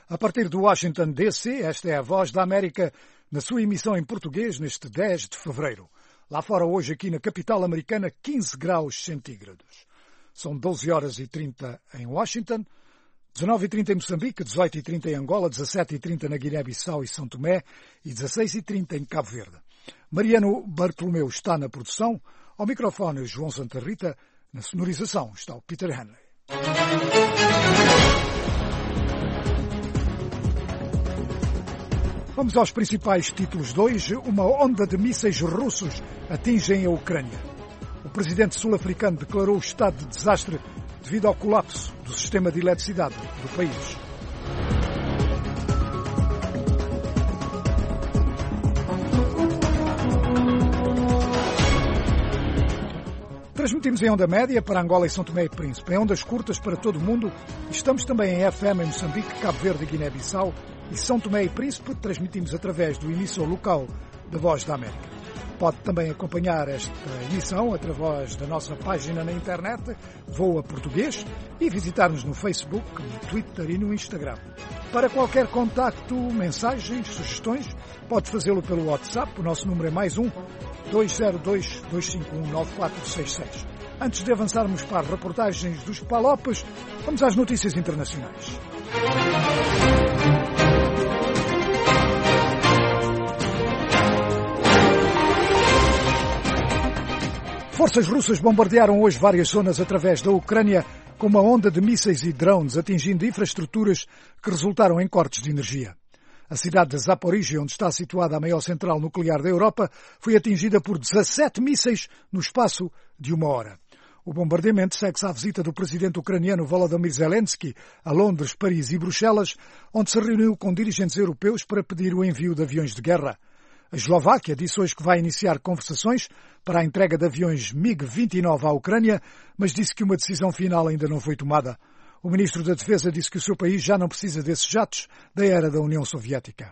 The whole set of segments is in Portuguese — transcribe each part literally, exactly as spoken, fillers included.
A partir de Washington, D C, esta é a Voz da América, na sua emissão em português, neste dez de fevereiro. Lá fora, hoje, aqui na capital americana, quinze graus centígrados. São doze horas e trinta em Washington, dezenove e trinta em Moçambique, dezoito e trinta em Angola, dezassete e trinta na Guiné-Bissau e São Tomé e dezasseis e trinta em Cabo Verde. Mariano Bartolomeu está na produção, ao microfone João Santa Rita, na sonorização está o Peter Hanley. Vamos aos principais títulos de hoje. Uma onda de mísseis russos atingem a Ucrânia. O presidente sul-africano declarou o estado de desastre devido ao colapso do sistema de eletricidade do país. Transmitimos em onda média para Angola e São Tomé e Príncipe, em ondas curtas para todo o mundo. Estamos também em F M em Moçambique, Cabo Verde e Guiné-Bissau e São Tomé e Príncipe. Transmitimos através do emissor local da Voz da América. Pode também acompanhar esta emissão através da nossa página na internet, Voa Português, e visitar-nos no Facebook, no Twitter e no Instagram. Para qualquer contacto, mensagens, sugestões, pode fazê-lo pelo WhatsApp. O nosso número é mais um, dois zero dois, dois cinco um, nove quatro seis seis. Antes de avançarmos para as reportagens dos Palopes, vamos às notícias internacionais. Forças russas bombardearam hoje várias zonas através da Ucrânia com uma onda de mísseis e drones atingindo infraestruturas que resultaram em cortes de energia. A cidade de Zaporizhia, onde está situada a maior central nuclear da Europa, foi atingida por dezassete mísseis no espaço de uma hora. O bombardeamento segue-se à visita do presidente ucraniano Volodymyr Zelensky a Londres, Paris e Bruxelas, onde se reuniu com dirigentes europeus para pedir o envio de aviões de guerra. A Eslováquia disse hoje que vai iniciar conversações para a entrega de aviões MiG vinte e nove à Ucrânia, mas disse que uma decisão final ainda não foi tomada. O ministro da Defesa disse que o seu país já não precisa desses jatos da era da União Soviética.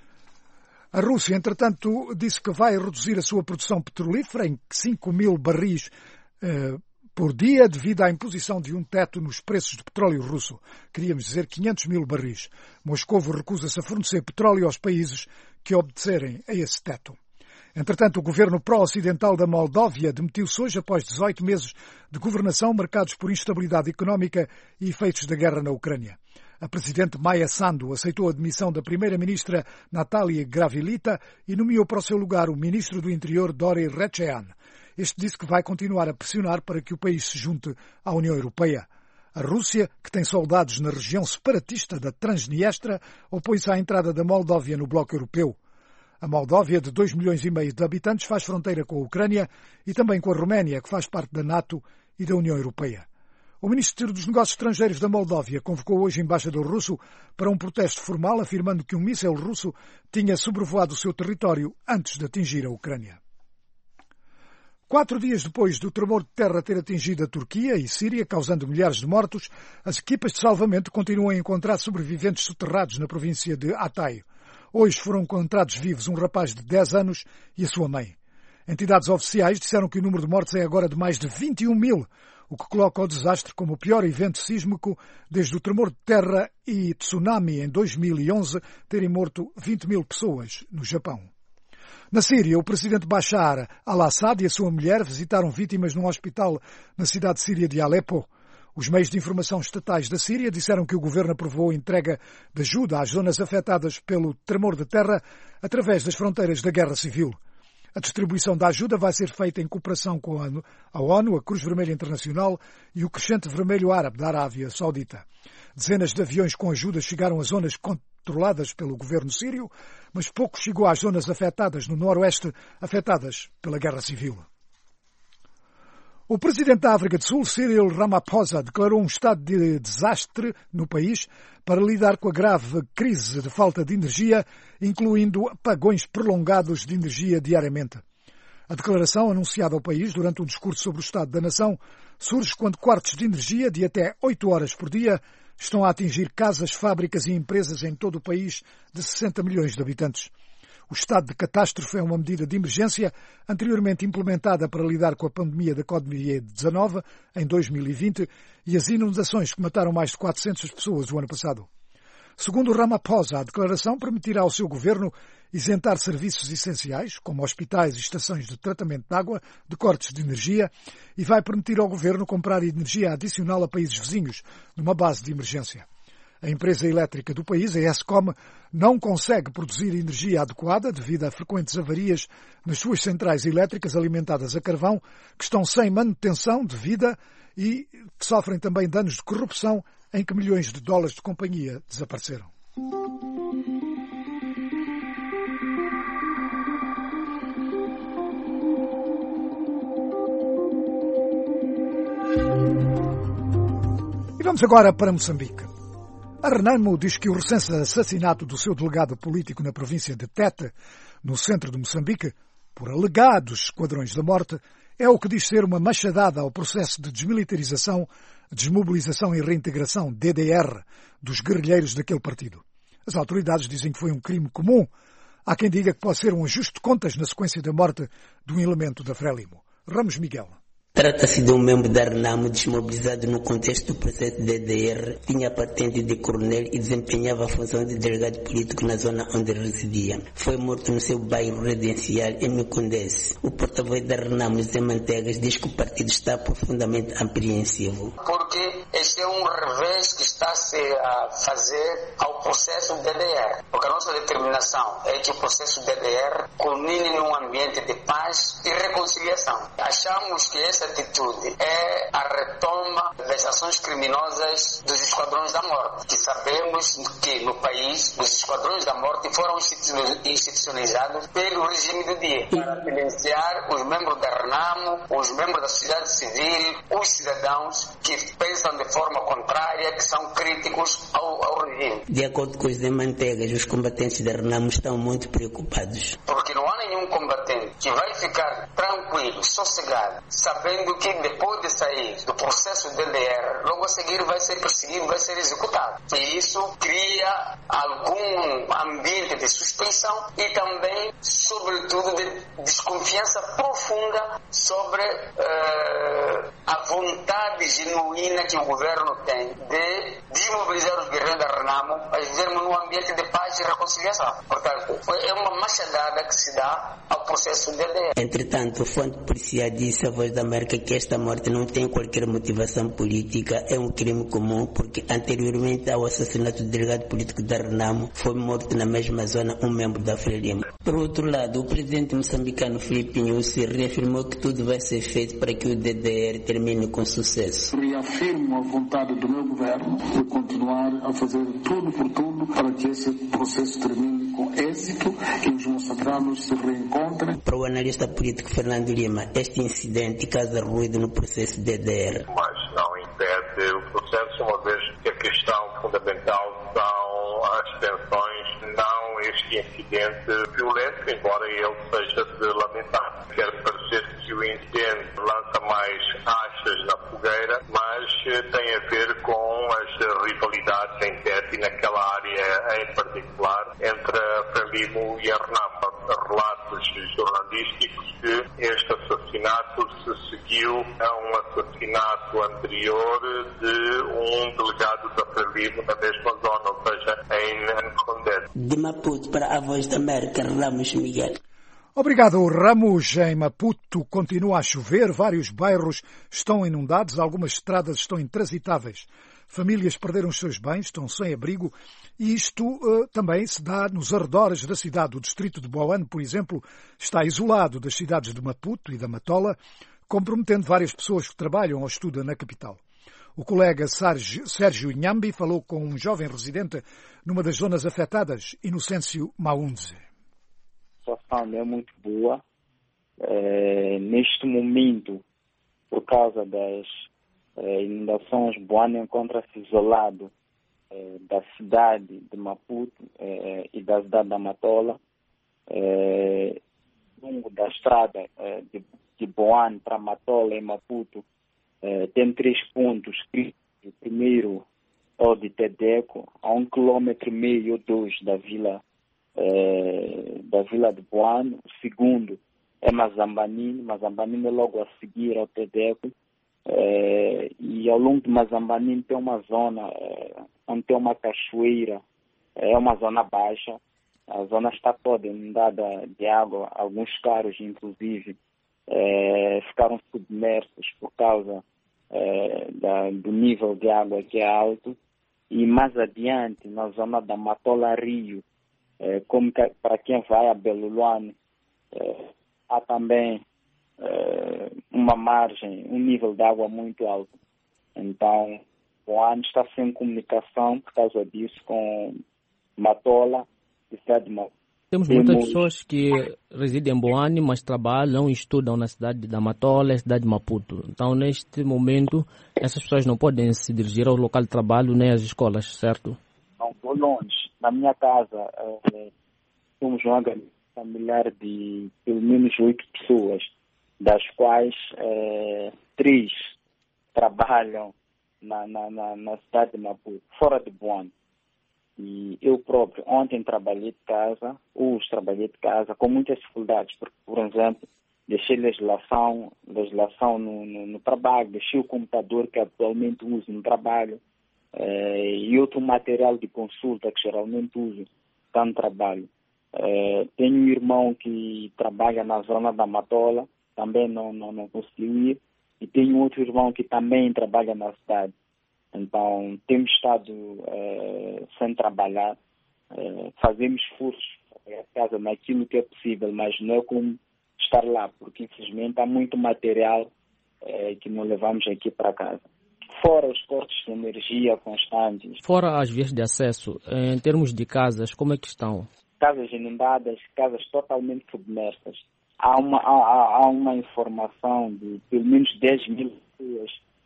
A Rússia, entretanto, disse que vai reduzir a sua produção petrolífera em cinco mil barris eh, por dia devido à imposição de um teto nos preços de petróleo russo. Queríamos dizer quinhentos mil barris. Moscovo recusa-se a fornecer petróleo aos países que obedecerem a esse teto. Entretanto, o governo pró-ocidental da Moldóvia demitiu-se hoje após dezoito meses de governação marcados por instabilidade económica e efeitos da guerra na Ucrânia. A presidente Maia Sandu aceitou a demissão da primeira-ministra Natalia Gravilita e nomeou para o seu lugar o ministro do Interior Dori Recean. Este disse que vai continuar a pressionar para que o país se junte à União Europeia. A Rússia, que tem soldados na região separatista da Transnistria, opõe-se à entrada da Moldóvia no bloco europeu. A Moldóvia, de dois milhões e meio de habitantes, faz fronteira com a Ucrânia e também com a Roménia, que faz parte da NATO e da União Europeia. O Ministro dos Negócios Estrangeiros da Moldóvia convocou hoje o embaixador russo para um protesto formal, afirmando que um míssil russo tinha sobrevoado o seu território antes de atingir a Ucrânia. Quatro dias depois do tremor de terra ter atingido a Turquia e Síria, causando milhares de mortos, as equipas de salvamento continuam a encontrar sobreviventes soterrados na província de Hatay. Hoje foram encontrados vivos um rapaz de dez anos e a sua mãe. Entidades oficiais disseram que o número de mortos é agora de mais de vinte e um mil, o que coloca o desastre como o pior evento sísmico desde o tremor de terra e tsunami em dois mil e onze terem morto vinte mil pessoas no Japão. Na Síria, o presidente Bashar al-Assad e a sua mulher visitaram vítimas num hospital na cidade síria de Alepo. Os meios de informação estatais da Síria disseram que o governo aprovou a entrega de ajuda às zonas afetadas pelo tremor de terra através das fronteiras da guerra civil. A distribuição da ajuda vai ser feita em cooperação com a ONU, a Cruz Vermelha Internacional e o Crescente Vermelho Árabe da Arábia Saudita. Dezenas de aviões com ajuda chegaram a zonas controladas pelo governo sírio, mas pouco chegou às zonas afetadas no noroeste, afetadas pela guerra civil. O presidente da África do Sul, Cyril Ramaphosa, declarou um estado de desastre no país para lidar com a grave crise de falta de energia, incluindo apagões prolongados de energia diariamente. A declaração, anunciada ao país durante um discurso sobre o estado da nação, surge quando cortes de energia de até oito horas por dia estão a atingir casas, fábricas e empresas em todo o país de sessenta milhões de habitantes. O estado de catástrofe é uma medida de emergência anteriormente implementada para lidar com a pandemia da covid dezenove em dois mil e vinte e as inundações que mataram mais de quatrocentas pessoas o ano passado. Segundo Ramaphosa, a declaração permitirá ao seu governo isentar serviços essenciais, como hospitais e estações de tratamento de água, de cortes de energia, e vai permitir ao governo comprar energia adicional a países vizinhos, numa base de emergência. A empresa elétrica do país, a Eskom, não consegue produzir energia adequada devido a frequentes avarias nas suas centrais elétricas alimentadas a carvão, que estão sem manutenção devida e que sofrem também danos de corrupção em que milhões de dólares de companhia desapareceram. E vamos agora para Moçambique. A Renamo diz que o recente assassinato do seu delegado político na província de Tete, no centro de Moçambique, por alegados esquadrões da morte, é o que diz ser uma machadada ao processo de desmilitarização, desmobilização e reintegração, D D R, dos guerrilheiros daquele partido. As autoridades dizem que foi um crime comum. Há quem diga que pode ser um ajuste de contas na sequência da morte de um elemento da Frelimo. Ramos Miguel. Trata-se de um membro da Renamo desmobilizado no contexto do processo D D R, tinha a patente de coronel e desempenhava a função de delegado político na zona onde residia. Foi morto no seu bairro residencial em Micondesse. O porta-voz da Renamo, Zé Mantegas, diz que o partido está profundamente apreensivo. Porque este é um revés que está-se a fazer ao processo D D R. Porque a nossa determinação é que o processo D D R culmine num ambiente de paz e reconciliação. Achamos que essa atitude é a retoma das ações criminosas dos esquadrões da morte, que sabemos que no país os esquadrões da morte foram institucionalizados pelo regime do dia, para silenciar os membros da Renamo, os membros da sociedade civil, os cidadãos que pensam de forma contrária, que são críticos ao, ao regime. De acordo com os Zé Mantegas, os combatentes da Renamo estão muito preocupados. Porque não há nenhum combatente que vai ficar tranquilo, sossegado, sabendo que depois de sair do processo D D R, logo a seguir vai ser perseguido, vai ser executado. E isso cria algum ambiente de suspeição e também, sobretudo, de desconfiança profunda sobre uh, a vontade genuína que o governo tem de desmobilizar os guerreiros da Renamo a vivermos num ambiente de paz e reconciliação. Portanto, é uma machadada que se dá ao processo D D R. Entretanto, fonte policial disse à Voz da América que esta morte não tem qualquer motivação política, é um crime comum, porque anteriormente ao assassinato do delegado político da Renamo foi morto na mesma zona um membro da Frelimo. Por outro lado, o presidente moçambicano Filipe Nyusi reafirmou que tudo vai ser feito para que o D D R termine com sucesso. Reafirmo a vontade do meu governo de continuar a fazer tudo por tudo para que esse processo termine com êxito, que os moçambicanos se reencontrem. Para o analista político Fernando Lima, este incidente causa ruído no processo D D R. Mas não impede o processo, uma vez que a questão fundamental são as tensões, não este incidente violento, embora ele seja de lamentar. Quer parecer que o incidente lança mais achas na fogueira, mas tem a ver com as rivalidades em Tete e naquela área em particular entre a Frelimo e a Renamo. Relatos jornalísticos que este assassinato se seguiu a um assassinato anterior de um delegado da Frelimo na mesma zona, ou seja, em Micondesse. De Maputo para a Voz da América, Ramos Miguel. Obrigado, Ramos. Em Maputo continua a chover, vários bairros estão inundados, algumas estradas estão intransitáveis. Famílias perderam os seus bens, estão sem abrigo e isto uh, também se dá nos arredores da cidade. O distrito de Boane, por exemplo, está isolado das cidades de Maputo e da Matola, comprometendo várias pessoas que trabalham ou estudam na capital. O colega Sérgio, Sérgio Inhambi falou com um jovem residente numa das zonas afetadas, Inocêncio Maunze. A situação não é muito boa. É, neste momento, por causa das é, inundações, Boane encontra-se isolado é, da cidade de Maputo é, e da cidade da Matola. É, longo da estrada é, de, de Boane para Matola e Maputo é, tem três pontos críticos. O primeiro é o de Tedeco, a um quilômetro e meio ou dois da vila É, da vila de Boane. O segundo é Mazambanini, Mazambanini é logo a seguir ao Tedeco, é, e ao longo de Mazambanini tem uma zona é, onde tem uma cachoeira é uma zona baixa, a zona está toda inundada de água, alguns carros, inclusive, é, ficaram submersos por causa é, da, do nível de água que é alto. E mais adiante, na zona da Matola Rio, é, como que, para quem vai a Beluluane, é, há também é, uma margem, um nível de água muito alto. Então, o ano está sem comunicação por causa disso com Matola e cidade de Matola. Temos muitas pessoas que residem em Boane, mas trabalham e estudam na cidade da Matola e cidade de Maputo. Então, neste momento, essas pessoas não podem se dirigir ao local de trabalho nem às escolas, certo? Não, estou longe. Na minha casa, é, somos uma familiar de pelo menos oito pessoas, das quais é, três trabalham na, na, na, na cidade de Maputo, fora de Boane. E eu próprio, ontem trabalhei de casa, hoje trabalhei de casa, com muitas dificuldades, porque, por exemplo, deixei legislação, legislação no, no, no trabalho, deixei o computador que atualmente uso no trabalho, eh, e outro material de consulta que geralmente uso está no trabalho. Eh, tenho um irmão que trabalha na zona da Matola, também não, não, não conseguiu ir, e tenho outro irmão que também trabalha na cidade. Então, temos estado eh, sem trabalhar, eh, fazemos esforços para a casa naquilo que é possível, mas não é como estar lá, porque infelizmente há muito material eh, que não levamos aqui para casa. Fora os cortes de energia constantes. Fora as vias de acesso, em termos de casas, como é que estão? Casas inundadas, casas totalmente submersas. Há uma, há, há uma informação de pelo menos dez mil pessoas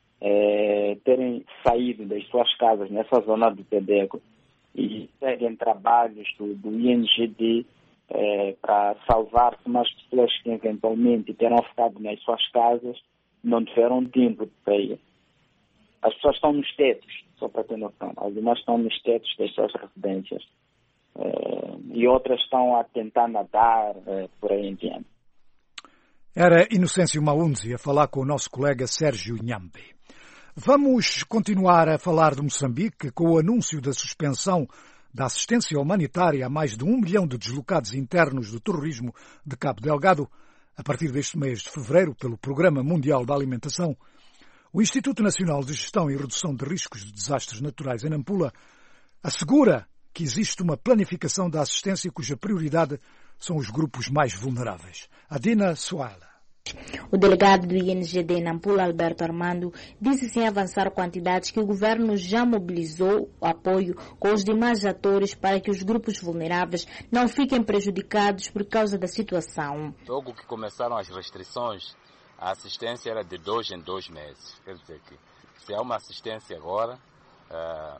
É, terem saído das suas casas nessa zona do Tedeco e seguem trabalhos do, do I N G D é, para salvar-se mais pessoas que eventualmente terão ficado nas suas casas, não tiveram tempo para ir. As pessoas estão nos tetos, só para ter noção, algumas estão nos tetos das suas residências é, e outras estão a tentar nadar é, por aí em diante. Era Inocêncio Maunzi a falar com o nosso colega Sérgio Nhambe. Vamos continuar a falar de Moçambique com o anúncio da suspensão da assistência humanitária a mais de um milhão de deslocados internos do terrorismo de Cabo Delgado, a partir deste mês de fevereiro, pelo Programa Mundial da Alimentação. O Instituto Nacional de Gestão e Redução de Riscos de Desastres Naturais em Nampula assegura que existe uma planificação da assistência cuja prioridade são os grupos mais vulneráveis. Adina Suala. O delegado do I N G D Nampula, Alberto Armando, disse sem avançar quantidades que o governo já mobilizou o apoio com os demais atores para que os grupos vulneráveis não fiquem prejudicados por causa da situação. Logo que começaram as restrições, a assistência era de dois em dois meses. Quer dizer que se há uma assistência agora, uh,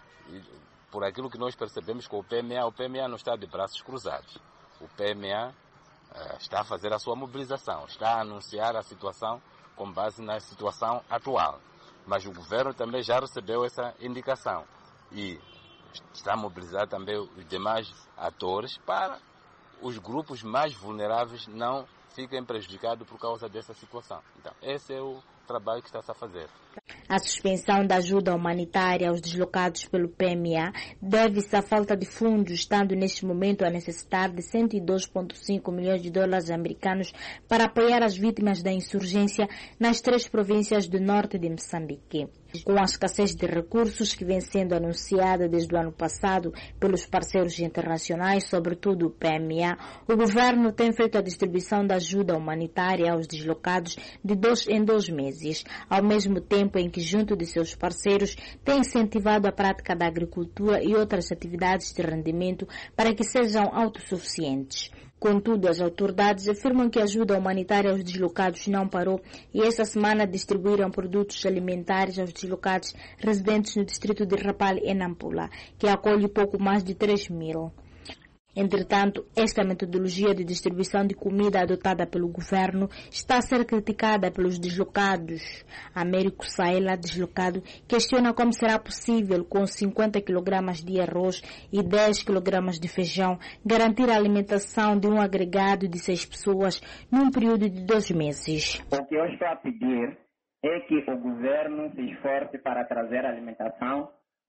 por aquilo que nós percebemos com o P M A, o P M A não está de braços cruzados. O P M A está a fazer a sua mobilização, está a anunciar a situação com base na situação atual. Mas o governo também já recebeu essa indicação e está a mobilizar também os demais atores para os grupos mais vulneráveis não fiquem prejudicados por causa dessa situação. Então, esse é o trabalho que está-se a fazer. A suspensão da ajuda humanitária aos deslocados pelo P M A deve-se à falta de fundos, estando neste momento a necessitar de cento e dois vírgula cinco milhões de dólares americanos para apoiar as vítimas da insurgência nas três províncias do norte de Moçambique. Com a escassez de recursos que vem sendo anunciada desde o ano passado pelos parceiros internacionais, sobretudo o P M A, o governo tem feito a distribuição da ajuda humanitária aos deslocados de dois em dois meses, ao mesmo tempo em que, junto de seus parceiros, tem incentivado a prática da agricultura e outras atividades de rendimento para que sejam autossuficientes. Contudo, as autoridades afirmam que a ajuda humanitária aos deslocados não parou e esta semana distribuíram produtos alimentares aos deslocados residentes no distrito de Rapal, em Nampula, que acolhe pouco mais de três mil. Entretanto, esta metodologia de distribuição de comida adotada pelo governo está a ser criticada pelos deslocados. Américo Saela, deslocado, questiona como será possível, com cinquenta quilogramas de arroz e dez quilogramas de feijão, garantir a alimentação de um agregado de seis pessoas num período de dois meses. O que eu estou a pedir é que o governo se esforce para trazer alimentação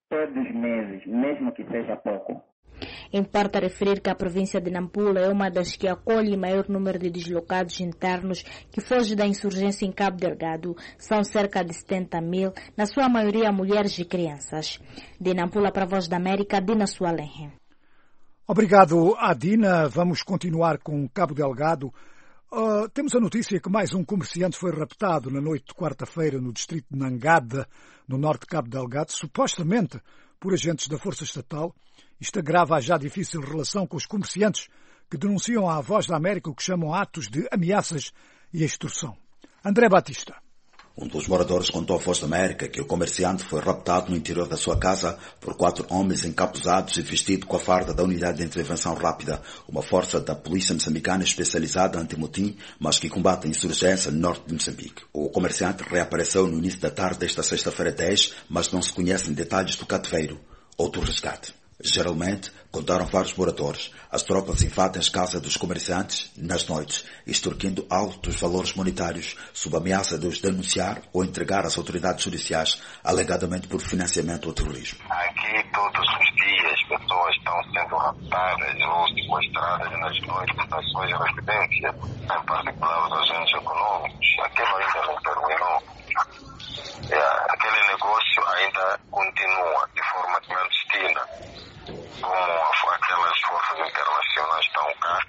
todos os meses, mesmo que seja pouco. Importa referir que a província de Nampula é uma das que acolhe o maior número de deslocados internos que fogem da insurgência em Cabo Delgado. São cerca de setenta mil, na sua maioria mulheres e crianças. De Nampula para a Voz da América, Dina Sualenhe. Obrigado, Adina. Vamos continuar com Cabo Delgado. Uh, temos a notícia que mais um comerciante foi raptado na noite de quarta-feira no distrito de Nangada, no norte de Cabo Delgado, supostamente por agentes da Força Estatal. Isto agrava a já difícil relação com os comerciantes que denunciam à Voz da América o que chamam atos de ameaças e extorsão. André Batista. Um dos moradores contou à Voz da América que o comerciante foi raptado no interior da sua casa por quatro homens encapuzados e vestidos com a farda da Unidade de Intervenção Rápida, uma força da polícia moçambicana especializada anti-motim, mas que combate a insurgência no norte de Moçambique. O comerciante reapareceu no início da tarde desta sexta-feira dez, mas não se conhecem detalhes do cativeiro ou do resgate. Geralmente, contaram vários moradores, as tropas invadem as casas dos comerciantes nas noites, extorquindo altos valores monetários, sob ameaça de os denunciar ou entregar às autoridades judiciais, alegadamente por financiamento ao terrorismo. Aqui, todos os dias, pessoas estão sendo raptadas ou sequestradas nas noites das suas residências, em particular os agentes econômicos. Aquilo ainda não terminou. É, aquele negócio ainda continua de forma clandestina. Como aquelas forças internacionais estão cá.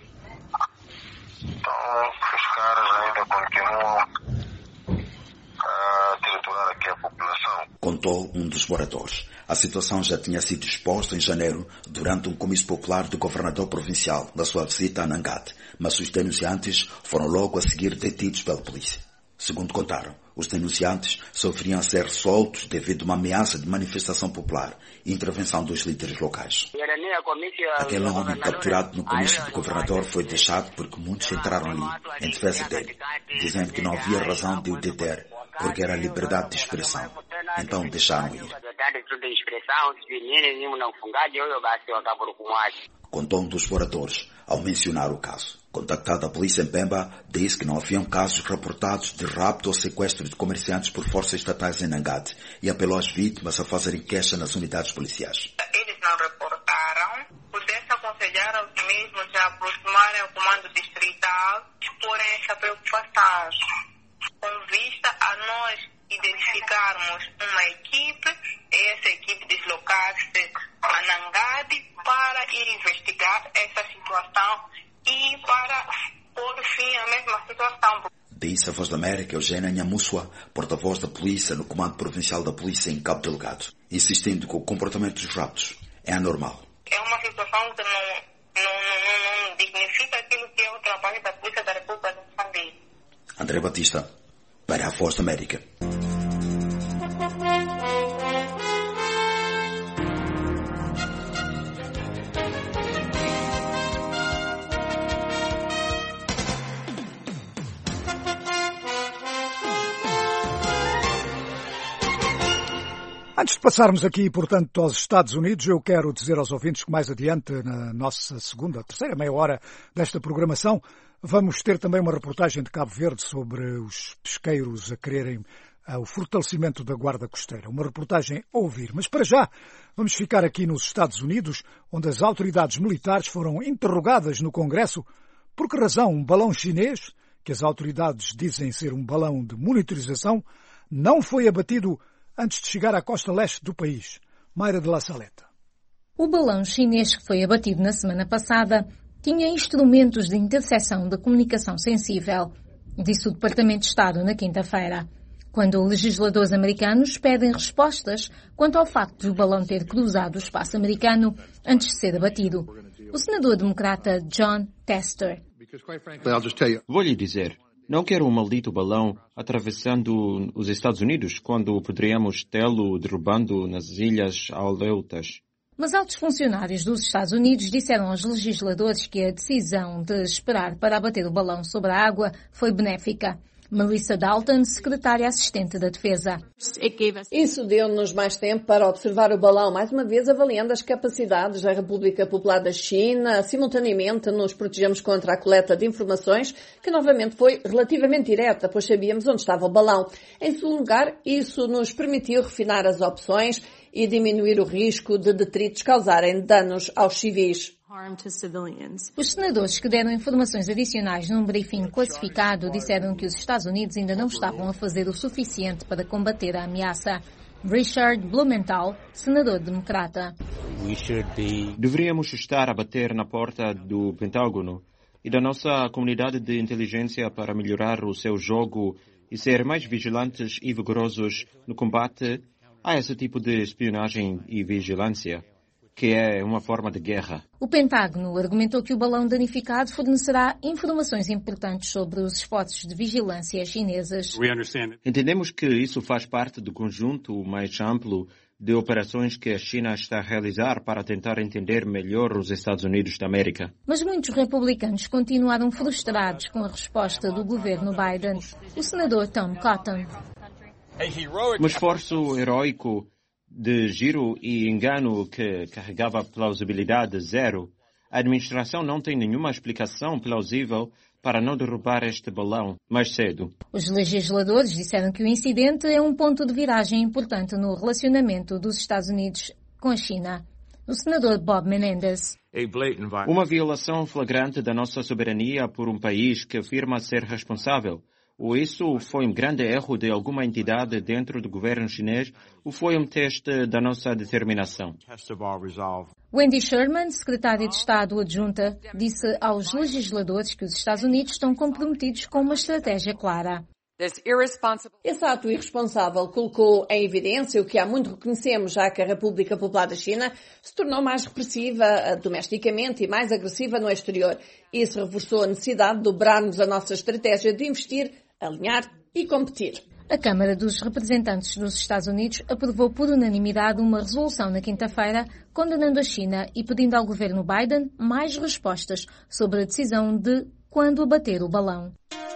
Então, os caras ainda continuam a triturar aqui a população. Contou um dos moradores. A situação já tinha sido exposta em janeiro durante um comício popular do governador provincial na sua visita a Nangate, mas os denunciantes foram logo a seguir detidos pela polícia. Segundo contaram, os denunciantes sofriam ser soltos devido a uma ameaça de manifestação popular e intervenção dos líderes locais. Aquele homem capturado no comício do governador foi deixado porque muitos entraram ali em defesa dele, dizendo que não havia razão de o deter porque era liberdade de expressão. Então deixaram ir. Contou um dos moradores ao mencionar o caso. Contactada a polícia em Pemba, disse que não haviam casos reportados de rapto ou sequestro de comerciantes por forças estatais em Nangate e apelou às vítimas a fazerem queixa nas unidades policiais. Eles não reportaram, pudesse aconselhar aos mesmos a aproximarem ao comando distrital e exporem essa preocupação, com vista a nós identificarmos uma equipe, essa equipe deslocar-se a Nangade para ir investigar essa situação e para pôr fim à mesma situação. Disse a Voz da América Eugênia Nhamussua, porta-voz da polícia no Comando Provincial da Polícia em Cabo Delgado, insistindo que o comportamento dos raptos é anormal. É uma situação que não, não, não, não dignifica aquilo que é o trabalho da Polícia da República de Moçambique. André Batista, para a Voz da América. Antes de passarmos aqui, portanto, aos Estados Unidos, eu quero dizer aos ouvintes que mais adiante, na nossa segunda, terceira meia hora desta programação, vamos ter também uma reportagem de Cabo Verde sobre os pesqueiros a quererem uh, o fortalecimento da Guarda Costeira. Uma reportagem a ouvir. Mas para já, vamos ficar aqui nos Estados Unidos, onde as autoridades militares foram interrogadas no Congresso por que razão um balão chinês, que as autoridades dizem ser um balão de monitorização, não foi abatido antes de chegar à costa leste do país. Mayra de La Saleta. O balão chinês que foi abatido na semana passada tinha instrumentos de interseção de comunicação sensível, disse o Departamento de Estado na quinta-feira, quando legisladores americanos pedem respostas quanto ao facto de o balão ter cruzado o espaço americano antes de ser abatido. O senador democrata John Tester. Vou lhe dizer, não quero um maldito balão atravessando os Estados Unidos quando poderíamos tê-lo derrubando nas ilhas Aleutas. Mas altos funcionários dos Estados Unidos disseram aos legisladores que a decisão de esperar para abater o balão sobre a água foi benéfica. Melissa Dalton, secretária assistente da Defesa. Isso deu-nos mais tempo para observar o balão, mais uma vez avaliando as capacidades da República Popular da China. Simultaneamente nos protegemos contra a coleta de informações, que novamente foi relativamente direta, pois sabíamos onde estava o balão. Em segundo lugar, isso nos permitiu refinar as opções e diminuir o risco de detritos causarem danos aos civis. Os senadores que deram informações adicionais num briefing classificado disseram que os Estados Unidos ainda não estavam a fazer o suficiente para combater a ameaça. Richard Blumenthal, senador democrata. Deveríamos estar a bater na porta do Pentágono e da nossa comunidade de inteligência para melhorar o seu jogo e ser mais vigilantes e vigorosos no combate a esse tipo de espionagem e vigilância, que é uma forma de guerra. O Pentágono argumentou que o balão danificado fornecerá informações importantes sobre os esforços de vigilância chineses. Entendemos que isso faz parte do conjunto mais amplo de operações que a China está a realizar para tentar entender melhor os Estados Unidos da América. Mas muitos republicanos continuaram frustrados com a resposta do governo Biden. O senador Tom Cotton. Um esforço heróico de giro e engano que carregava plausibilidade zero, a administração não tem nenhuma explicação plausível para não derrubar este balão mais cedo. Os legisladores disseram que o incidente é um ponto de viragem importante no relacionamento dos Estados Unidos com a China. O senador Bob Menendez. Uma violação flagrante da nossa soberania por um país que afirma ser responsável. Ou isso foi um grande erro de alguma entidade dentro do governo chinês, ou foi um teste da nossa determinação. Wendy Sherman, secretária de Estado adjunta, disse aos legisladores que os Estados Unidos estão comprometidos com uma estratégia clara. Esse ato irresponsável colocou em evidência o que há muito reconhecemos, já que a República Popular da China se tornou mais repressiva domesticamente e mais agressiva no exterior. Isso reforçou a necessidade de dobrarmos a nossa estratégia de investir, alinhar e competir. A Câmara dos Representantes dos Estados Unidos aprovou por unanimidade uma resolução na quinta-feira condenando a China e pedindo ao governo Biden mais respostas sobre a decisão de quando abater o balão.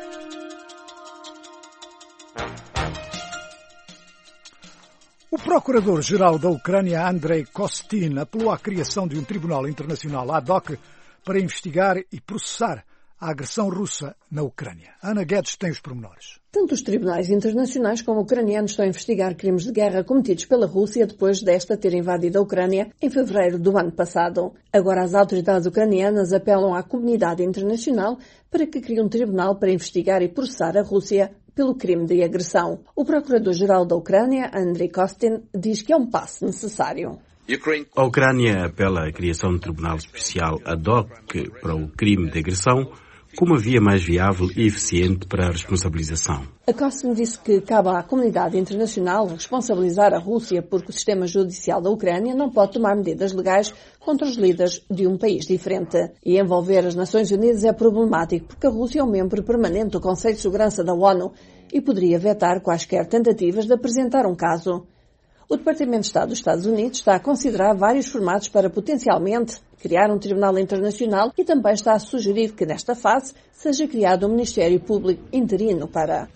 O procurador-geral da Ucrânia, Andrei Kostin, apelou à criação de um tribunal internacional ad hoc para investigar e processar a agressão russa na Ucrânia. Ana Guedes tem os pormenores. Tanto os tribunais internacionais como ucranianos estão a investigar crimes de guerra cometidos pela Rússia depois desta ter invadido a Ucrânia em fevereiro do ano passado. Agora as autoridades ucranianas apelam à comunidade internacional para que crie um tribunal para investigar e processar a Rússia pelo crime de agressão. O procurador-geral da Ucrânia, Andrei Kostin, diz que é um passo necessário. A Ucrânia apela à criação de um tribunal especial ad hoc para o crime de agressão como a via mais viável e eficiente para a responsabilização. A Kostin disse que cabe à comunidade internacional responsabilizar a Rússia porque o sistema judicial da Ucrânia não pode tomar medidas legais contra os líderes de um país diferente. E envolver as Nações Unidas é problemático porque a Rússia é um membro permanente do Conselho de Segurança da ONU e poderia vetar quaisquer tentativas de apresentar um caso. O Departamento de Estado dos Estados Unidos está a considerar vários formatos para potencialmente criar um tribunal internacional e também está a sugerir que nesta fase seja criado um Ministério Público interino para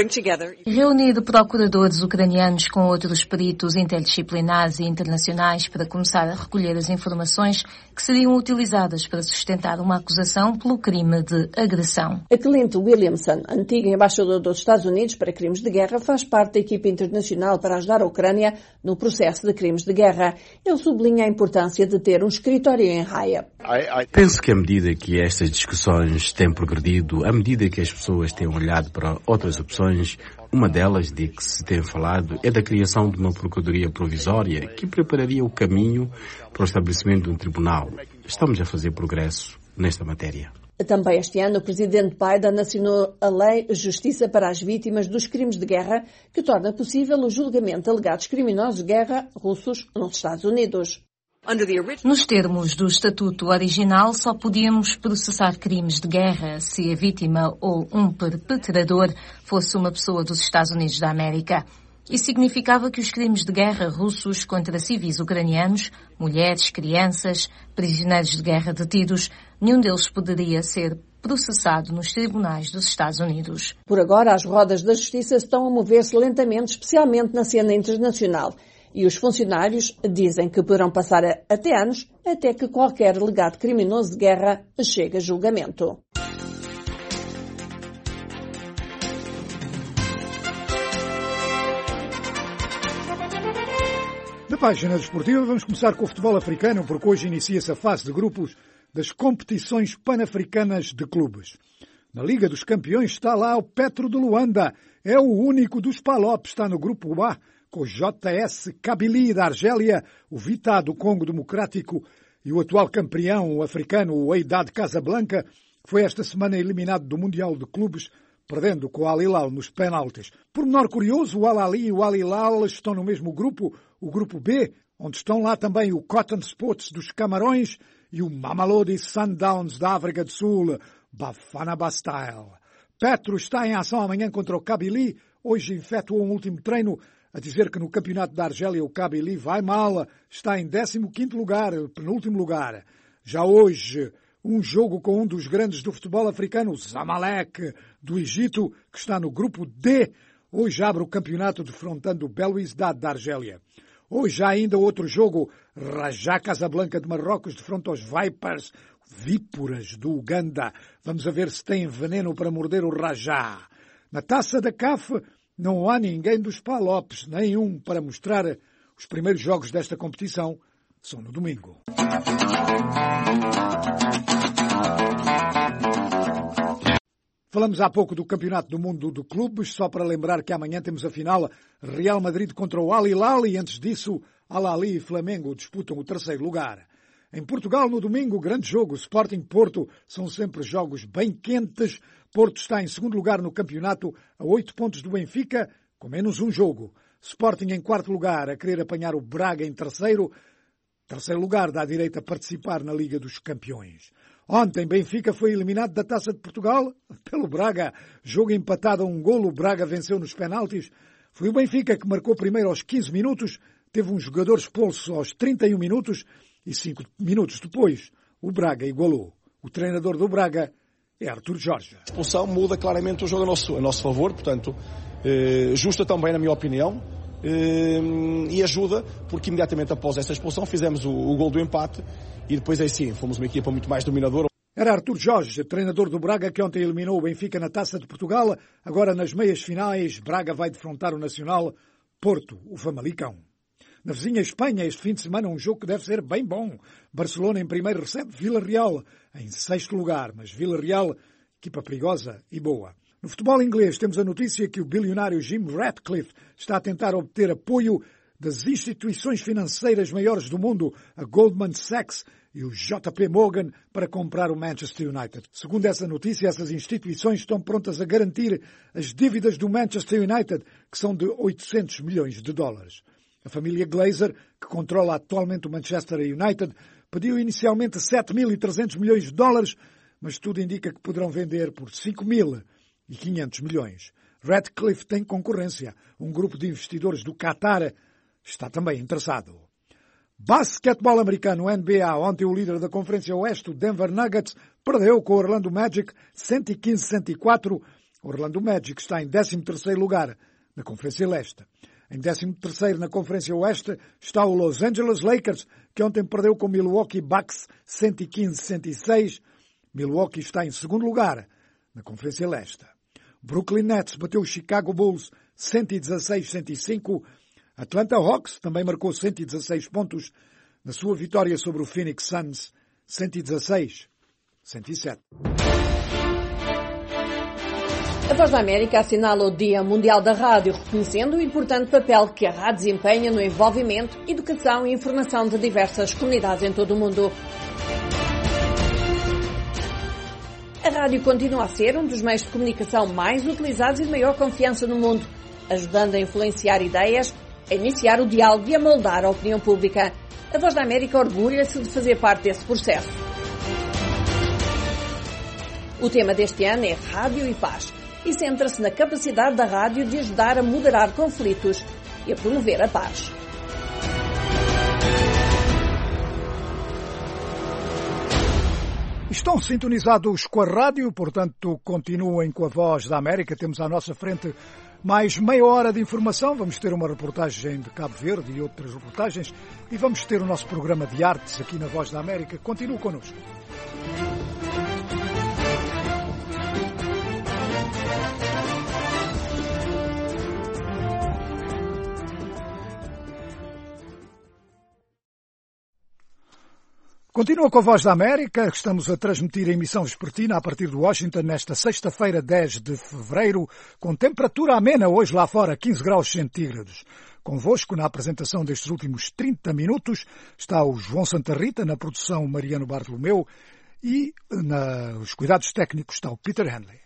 reunir procuradores ucranianos com outros peritos interdisciplinares e internacionais para começar a recolher as informações que seriam utilizadas para sustentar uma acusação pelo crime de agressão. A Clint Williamson, antiga embaixadora dos Estados Unidos para crimes de guerra, faz parte da equipe internacional para ajudar a Ucrânia no processo de crimes de guerra. Ele sublinha a importância de ter um escritório em Haia. Penso que à medida que estas discussões têm progredido, à medida que as pessoas têm olhado para outras opções, uma delas de que se tem falado é da criação de uma procuradoria provisória que prepararia o caminho para o estabelecimento de um tribunal. Estamos a fazer progresso nesta matéria. Também este ano, o presidente Biden assinou a Lei Justiça para as Vítimas dos Crimes de Guerra, que torna possível o julgamento de alegados criminosos de guerra russos nos Estados Unidos. Nos termos do Estatuto original, só podíamos processar crimes de guerra se a vítima ou um perpetrador fosse uma pessoa dos Estados Unidos da América. Isso significava que os crimes de guerra russos contra civis ucranianos, mulheres, crianças, prisioneiros de guerra detidos, nenhum deles poderia ser processado nos tribunais dos Estados Unidos. Por agora, as rodas da justiça estão a mover-se lentamente, especialmente na cena internacional. E os funcionários dizem que poderão passar até anos até que qualquer alegado criminoso de guerra chegue a julgamento. Na página desportiva vamos começar com o futebol africano, porque hoje inicia-se a fase de grupos das competições pan-africanas de clubes. Na Liga dos Campeões está lá o Petro de Luanda, é o único dos Palop, está no grupo A, com o J S Kabylie da Argélia, o Vita do Congo Democrático e o atual campeão africano, o Wydad Casablanca, que foi esta semana eliminado do Mundial de Clubes, perdendo com o Al Hilal nos penaltis. Por menor curioso, o Al Ahly e o Al Hilal estão no mesmo grupo, o grupo B, onde estão lá também o Cotton Sports dos Camarões e o Mamelodi Sundowns da África do Sul, Bafana Bastille. Petro está em ação amanhã contra o Kabylie, hoje efetuou um último treino, a dizer que no campeonato da Argélia o Kabylie vai mal, está em décimo quinto lugar, penúltimo lugar. Já hoje, um jogo com um dos grandes do futebol africano, o Zamalek do Egito, que está no grupo D. Hoje abre o campeonato defrontando o Belouizdad da Argélia. Hoje há ainda outro jogo, Raja Casablanca de Marrocos defronta os Vipers, Víporas do Uganda. Vamos a ver se tem veneno para morder o Raja. Na taça da C A F não há ninguém dos Palopes, nenhum para mostrar. Os primeiros jogos desta competição são no domingo. Falamos há pouco do Campeonato do Mundo de Clubes, só para lembrar que amanhã temos a final Real Madrid contra o Al Hilal e antes disso Al Ahly e Flamengo disputam o terceiro lugar. Em Portugal, no domingo, grande jogo, Sporting Porto, são sempre jogos bem quentes. Porto está em segundo lugar no campeonato, a oito pontos do Benfica, com menos um jogo. Sporting em quarto lugar, a querer apanhar o Braga em terceiro. Terceiro lugar dá direito a participar na Liga dos Campeões. Ontem, Benfica foi eliminado da Taça de Portugal pelo Braga. Jogo empatado a um golo, o Braga venceu nos penaltis. Foi o Benfica que marcou primeiro aos quinze minutos, teve um jogador expulso aos trinta e um minutos e cinco minutos depois o Braga igualou. O treinador do Braga é Artur Jorge. A expulsão muda claramente o jogo a nosso, a nosso favor, portanto, eh, justa também na minha opinião. E ajuda, porque imediatamente após essa expulsão fizemos o, o gol do empate e depois aí sim, fomos uma equipa muito mais dominadora. Era Artur Jorge, treinador do Braga, que ontem eliminou o Benfica na Taça de Portugal. Agora nas meias finais, Braga vai defrontar o Nacional Porto, o Famalicão. Na vizinha Espanha, este fim de semana, um jogo que deve ser bem bom. Barcelona em primeiro recebe Villarreal em sexto lugar, mas Villarreal, equipa perigosa e boa. No futebol inglês temos a notícia que o bilionário Jim Ratcliffe está a tentar obter apoio das instituições financeiras maiores do mundo, a Goldman Sachs e o J P Morgan, para comprar o Manchester United. Segundo essa notícia, essas instituições estão prontas a garantir as dívidas do Manchester United, que são de oitocentos milhões de dólares. A família Glazer, que controla atualmente o Manchester United, pediu inicialmente sete mil e trezentos milhões de dólares, mas tudo indica que poderão vender por cinco mil e quinhentos milhões. Ratcliffe tem concorrência. Um grupo de investidores do Qatar está também interessado. Basquetebol americano, N B A. Ontem o líder da Conferência Oeste, o Denver Nuggets, perdeu com o Orlando Magic cento e quinze a cento e quatro. O Orlando Magic está em décimo terceiro lugar na Conferência Leste. Em décimo terceiro na Conferência Oeste está o Los Angeles Lakers, que ontem perdeu com o Milwaukee Bucks cento e quinze a cento e seis. Milwaukee está em segundo lugar na Conferência Leste. Brooklyn Nets bateu o Chicago Bulls cento e dezasseis a cento e cinco. Atlanta Hawks também marcou cento e dezasseis pontos na sua vitória sobre o Phoenix Suns, cento e dezasseis a cento e sete. A Voz da América assinala o Dia Mundial da Rádio, reconhecendo o importante papel que a rádio desempenha no envolvimento, educação e informação de diversas comunidades em todo o mundo. A rádio continua a ser um dos meios de comunicação mais utilizados e de maior confiança no mundo, ajudando a influenciar ideias, a iniciar o diálogo e a moldar a opinião pública. A Voz da América orgulha-se de fazer parte desse processo. O tema deste ano é Rádio e Paz e centra-se na capacidade da rádio de ajudar a moderar conflitos e a promover a paz. Estão sintonizados com a rádio, portanto continuem com a Voz da América. Temos à nossa frente mais meia hora de informação. Vamos ter uma reportagem de Cabo Verde e outras reportagens. E vamos ter o nosso programa de artes aqui na Voz da América. Continue connosco. Continua com a Voz da América, estamos a transmitir a emissão vespertina a partir de Washington nesta sexta-feira, dez de fevereiro, com temperatura amena hoje lá fora, quinze graus centígrados. Convosco na apresentação destes últimos trinta minutos está o João Santa Rita, na produção Mariano Bartolomeu e nos cuidados técnicos está o Peter Henley.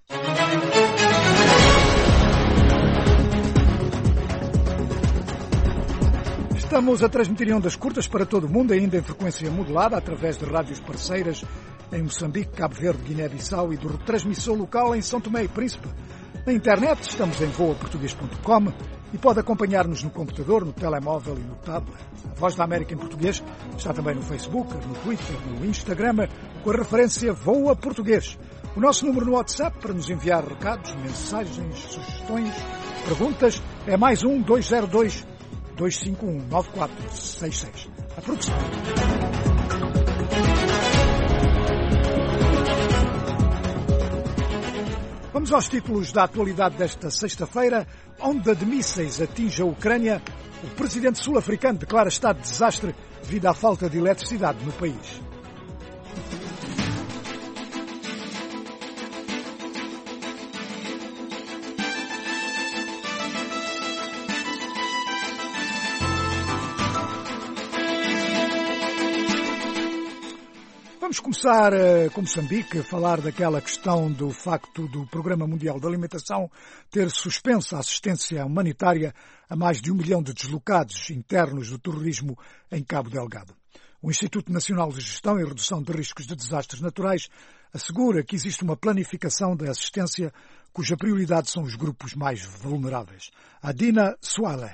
Estamos a transmitir em ondas curtas para todo o mundo, ainda em frequência modulada, através de rádios parceiras em Moçambique, Cabo Verde, Guiné-Bissau e do retransmissor local em São Tomé e Príncipe. Na internet estamos em voa português ponto com e pode acompanhar-nos no computador, no telemóvel e no tablet. A Voz da América em português está também no Facebook, no Twitter, no Instagram, com a referência Voa Português. O nosso número no WhatsApp para nos enviar recados, mensagens, sugestões, perguntas é mais um dois zero dois dois cinco um nove quatro seis seis. A produção. Vamos aos títulos da atualidade desta sexta-feira. Onda de mísseis atinge a Ucrânia. O presidente sul-africano declara estado de desastre devido à falta de eletricidade no país. Vamos começar uh, com Moçambique, a falar daquela questão do facto do Programa Mundial de Alimentação ter suspenso a assistência humanitária a mais de um milhão de deslocados internos do terrorismo em Cabo Delgado. O Instituto Nacional de Gestão e Redução de Riscos de Desastres Naturais assegura que existe uma planificação da assistência cuja prioridade são os grupos mais vulneráveis. Adina Suale.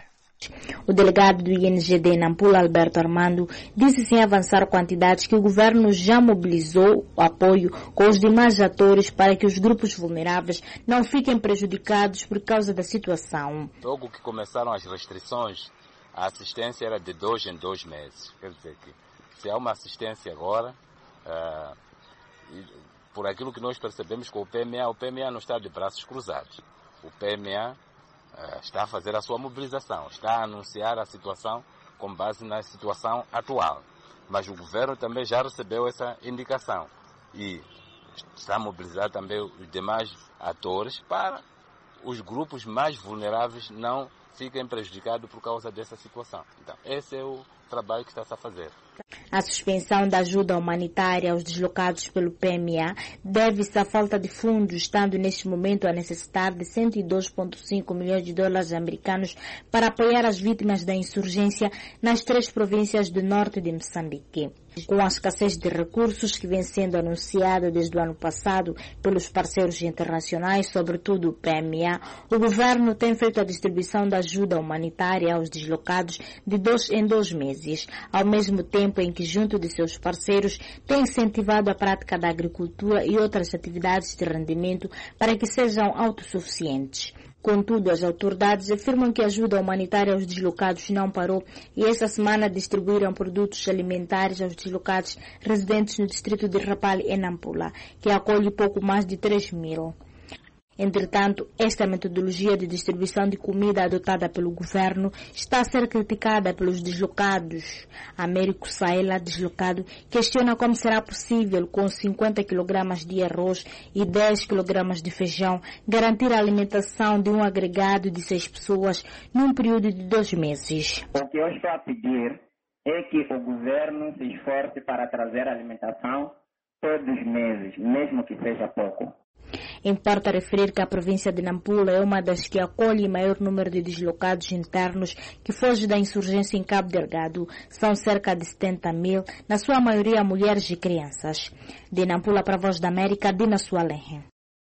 O delegado do I N G D Nampula, Alberto Armando, disse sem avançar quantidades que o governo já mobilizou o apoio com os demais atores para que os grupos vulneráveis não fiquem prejudicados por causa da situação. Logo que começaram as restrições, a assistência era de dois em dois meses. Quer dizer que se há uma assistência agora, uh, e, por aquilo que nós percebemos com o P M A, o P M A não está de braços cruzados. O P M A está a fazer a sua mobilização, está a anunciar a situação com base na situação atual. Mas o governo também já recebeu essa indicação e está a mobilizar também os demais atores para os grupos mais vulneráveis não fiquem prejudicados por causa dessa situação. Então, esse é o trabalho que está-se a fazer. A suspensão da ajuda humanitária aos deslocados pelo P M A deve-se à falta de fundos, estando neste momento a necessitar de cento e dois vírgula cinco milhões de dólares americanos para apoiar as vítimas da insurgência nas três províncias do norte de Moçambique. Com a escassez de recursos que vem sendo anunciada desde o ano passado pelos parceiros internacionais, sobretudo o P M A, o governo tem feito a distribuição da ajuda humanitária aos deslocados de dois em dois meses, ao mesmo tempo em que, junto de seus parceiros, tem incentivado a prática da agricultura e outras atividades de rendimento para que sejam autossuficientes. Contudo, as autoridades afirmam que a ajuda humanitária aos deslocados não parou e esta semana distribuíram produtos alimentares aos deslocados residentes no distrito de Rapalli, em Nampula, que acolhe pouco mais de três mil. Entretanto, esta metodologia de distribuição de comida adotada pelo governo está a ser criticada pelos deslocados. Américo Saela, deslocado, questiona como será possível, com cinquenta quilogramas de arroz e dez quilogramas de feijão, garantir a alimentação de um agregado de seis pessoas num período de dois meses. O que eu estou a pedir é que o governo se esforce para trazer alimentação todos os meses, mesmo que seja pouco. Importa referir que a província de Nampula é uma das que acolhe maior número de deslocados internos que fogem da insurgência em Cabo Delgado. São cerca de setenta mil, na sua maioria mulheres e crianças. De Nampula para a Voz da América, Dina Sualenhe.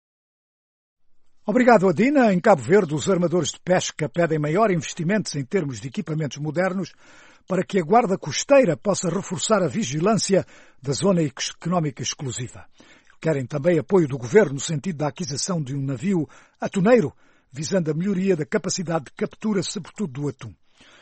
Obrigado, Adina. Em Cabo Verde, os armadores de pesca pedem maior investimentos em termos de equipamentos modernos para que a Guarda Costeira possa reforçar a vigilância da Zona Económica Exclusiva. Querem também apoio do Governo no sentido da aquisição de um navio atuneiro, visando a melhoria da capacidade de captura, sobretudo do atum.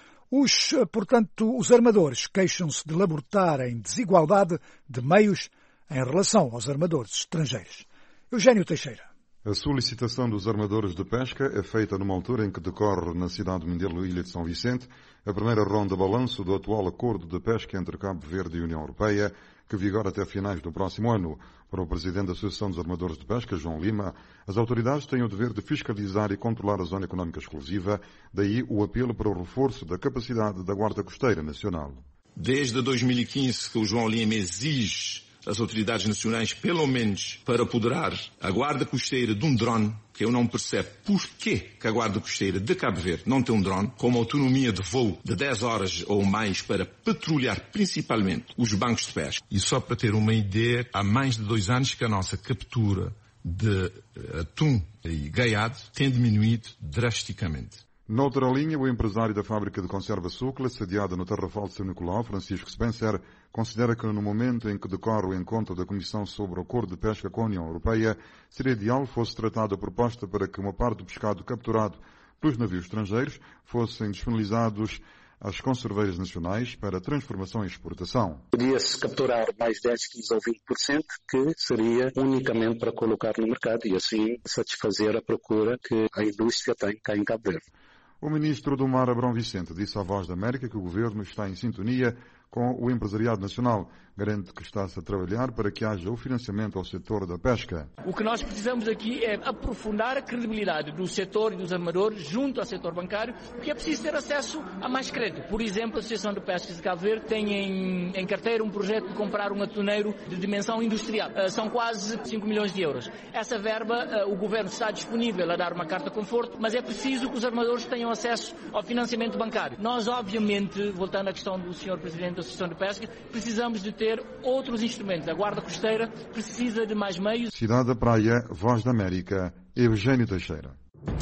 Os, portanto, os armadores queixam-se de laboratório em desigualdade de meios em relação aos armadores estrangeiros. Eugênio Teixeira. A solicitação dos armadores de pesca é feita numa altura em que decorre na cidade Mindelo, Ilha de São Vicente, a primeira ronda balanço do atual acordo de pesca entre Cabo Verde e União Europeia, que vigora até finais do próximo ano. Para o presidente da Associação dos Armadores de Pesca, João Lima, as autoridades têm o dever de fiscalizar e controlar a Zona Económica Exclusiva, daí o apelo para o reforço da capacidade da Guarda Costeira Nacional. Desde dois mil e quinze que o João Lima exige as autoridades nacionais, pelo menos, para apoderar a Guarda Costeira de um drone, que eu não percebo porquê que a Guarda Costeira de Cabo Verde não tem um drone, com uma autonomia de voo de dez horas ou mais para patrulhar principalmente os bancos de pesca. E só para ter uma ideia, há mais de dois anos que a nossa captura de atum e gaiado tem diminuído drasticamente. Noutra linha, o empresário da fábrica de conserva Sucla, sediada no Tarrafal de São Nicolau, Francisco Spencer, considera que no momento em que decorre o encontro da Comissão sobre o Acordo de Pesca com a União Europeia, seria ideal fosse tratada a proposta para que uma parte do pescado capturado pelos navios estrangeiros fossem disponibilizados às conserveiras nacionais para transformação e exportação. Podia-se capturar mais dez, quinze ou vinte por cento, que seria unicamente para colocar no mercado e assim satisfazer a procura que a indústria tem cá em Cabo Verde. O ministro do Mar, Abrão Vicente, disse à Voz da América que o governo está em sintonia com o empresariado nacional. Garante que está-se a trabalhar para que haja o financiamento ao setor da pesca. O que nós precisamos aqui é aprofundar a credibilidade do setor e dos armadores junto ao setor bancário, porque é preciso ter acesso a mais crédito. Por exemplo, a Associação de Pescas de Cabo Verde tem em, em carteira um projeto de comprar um atuneiro de dimensão industrial. Uh, são quase cinco milhões de euros. Essa verba, uh, o governo está disponível a dar uma carta conforto, mas é preciso que os armadores tenham acesso ao financiamento bancário. Nós, obviamente, voltando à questão do senhor Presidente da Associação de Pesca, precisamos de ter outros instrumentos. A Guarda Costeira precisa de mais meios. Cidade da Praia, Voz da América, Eugênio Teixeira.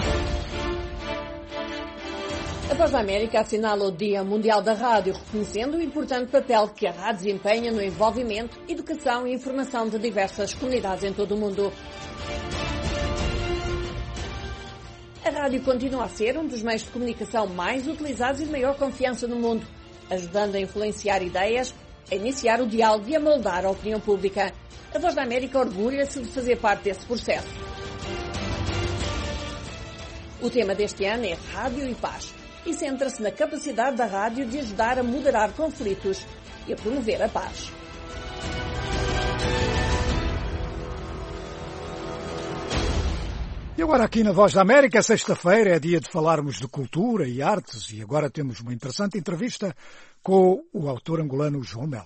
A Voz da América assinala o Dia Mundial da Rádio, reconhecendo o importante papel que a rádio desempenha no envolvimento, educação e informação de diversas comunidades em todo o mundo. A rádio continua a ser um dos meios de comunicação mais utilizados e de maior confiança no mundo, ajudando a influenciar ideias, a iniciar o diálogo e a moldar a opinião pública. A Voz da América orgulha-se de fazer parte desse processo. O tema deste ano é Rádio e Paz e centra-se na capacidade da rádio de ajudar a moderar conflitos e a promover a paz. E agora aqui na Voz da América, sexta-feira, é dia de falarmos de cultura e artes e agora temos uma interessante entrevista com o autor angolano João Melo.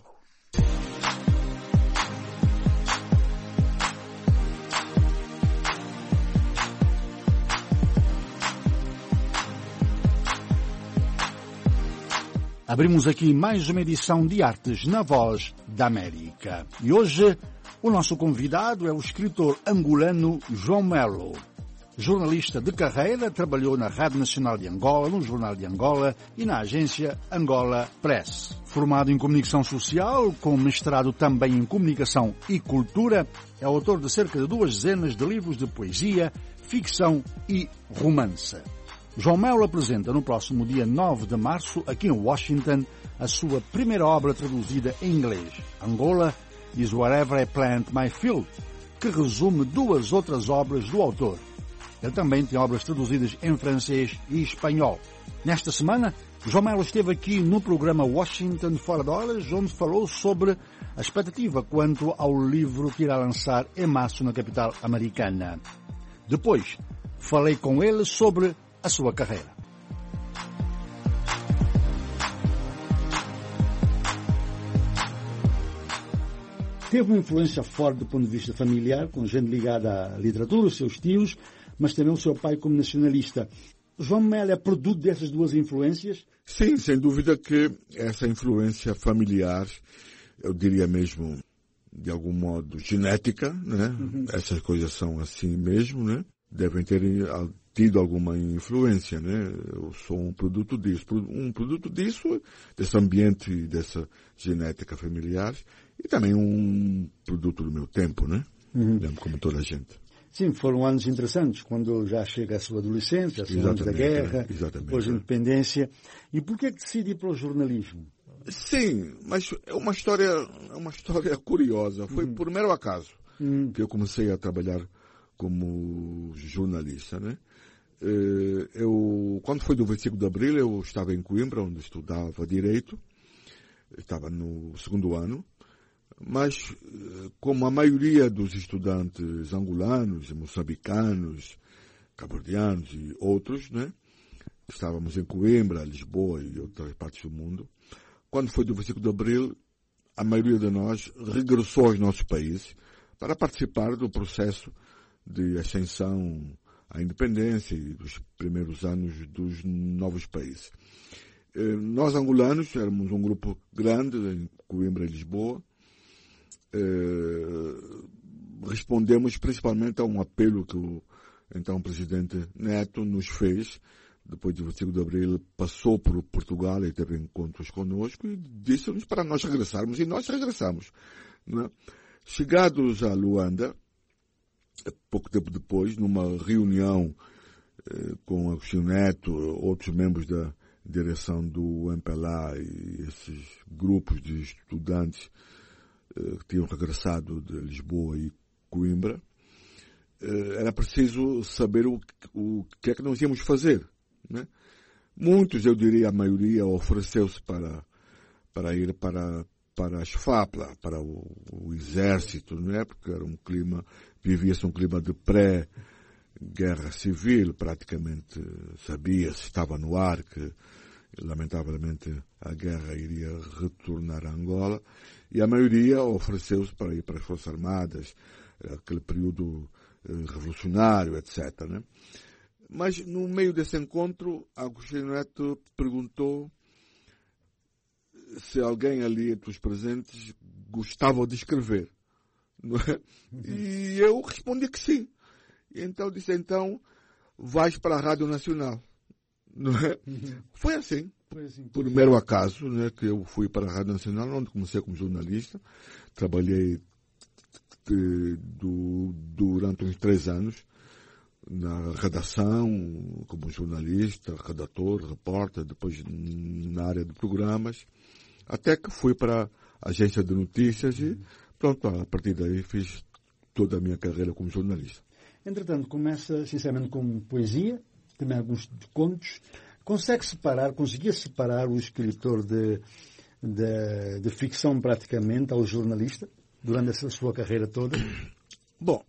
Abrimos aqui mais uma edição de Artes na Voz da América. E hoje o nosso convidado é o escritor angolano João Melo. Jornalista de carreira, trabalhou na Rádio Nacional de Angola, no Jornal de Angola e na agência Angola Press. Formado em Comunicação Social, com mestrado também em Comunicação e Cultura, é autor de cerca de duas dezenas de livros de poesia, ficção e romance. João Melo apresenta no próximo dia nove de março, aqui em Washington, a sua primeira obra traduzida em inglês, Angola is Wherever I Plant My Field, que resume duas outras obras do autor. Ele também tem obras traduzidas em francês e espanhol. Nesta semana, João Melo esteve aqui no programa Washington Fora de Horas, onde falou sobre a expectativa quanto ao livro que irá lançar em março na capital americana. Depois, falei com ele sobre a sua carreira. Teve uma influência forte do ponto de vista familiar, com gente ligada à literatura, os seus tios, mas também o seu pai como nacionalista. João Melo é produto dessas duas influências? Sim, sem dúvida que essa influência familiar, eu diria mesmo, de algum modo, genética, né? Uhum. Essas coisas são assim mesmo, né? Devem ter tido alguma influência, né? Eu sou um produto disso, um produto disso, desse ambiente, dessa genética familiar, e também um produto do meu tempo, né? Uhum. Como toda a gente. Sim, foram anos interessantes, quando já chega a sua adolescência, são anos da guerra, depois da independência. E por que é que decidi ir para o jornalismo? Sim, mas é uma história, é uma história curiosa. Foi uhum. por mero acaso uhum. que eu comecei a trabalhar como jornalista, né? Eu, quando foi do vinte e cinco de abril, eu estava em Coimbra, onde estudava Direito, estava no segundo ano, mas como a maioria dos estudantes angolanos, moçambicanos, cabo-verdianos e outros, né? Estávamos em Coimbra, Lisboa e outras partes do mundo. Quando foi do vinte e cinco de abril, a maioria de nós regressou aos nossos países para participar do processo de ascensão à independência e dos primeiros anos dos novos países. Nós, angolanos, éramos um grupo grande em Coimbra e Lisboa. Respondemos principalmente a um apelo que o então presidente Neto nos fez. Depois de vinte e cinco de abril, passou por Portugal e teve encontros conosco e disse-nos para nós regressarmos. E nós regressamos. Né? Chegados a Luanda, pouco tempo depois, numa reunião eh, com Agostinho Neto, outros membros da direção do M P L A e esses grupos de estudantes eh, que tinham regressado de Lisboa e Coimbra, eh, era preciso saber o, o que é que nós íamos fazer. Né? Muitos, eu diria a maioria, ofereceu-se para, para ir para, para as FAPLA, para o, o exército, né? Porque era um clima, vivia-se um clima de pré-guerra civil, praticamente sabia-se, estava no ar que, lamentavelmente, a guerra iria retornar a Angola, e a maioria ofereceu-se para ir para as Forças Armadas, aquele período eh, revolucionário, etcétera, né? Mas, no meio desse encontro, Agostinho Neto perguntou se alguém ali entre os presentes gostava de escrever. Não é? E eu respondi que sim. E então disse, então, vais para a Rádio Nacional. Não é? Foi assim, Foi assim por mero acaso, né, que eu fui para a Rádio Nacional, onde comecei como jornalista. Trabalhei de, do, durante uns três anos na redação, como jornalista, redator, repórter, depois na área de programas, até que fui para a agência de notícias e pronto, a partir daí fiz toda a minha carreira como jornalista. Entretanto, começa sinceramente com poesia, também alguns contos. Consegue separar, conseguia separar o escritor de, de, de ficção praticamente ao jornalista durante a sua carreira toda? Bom,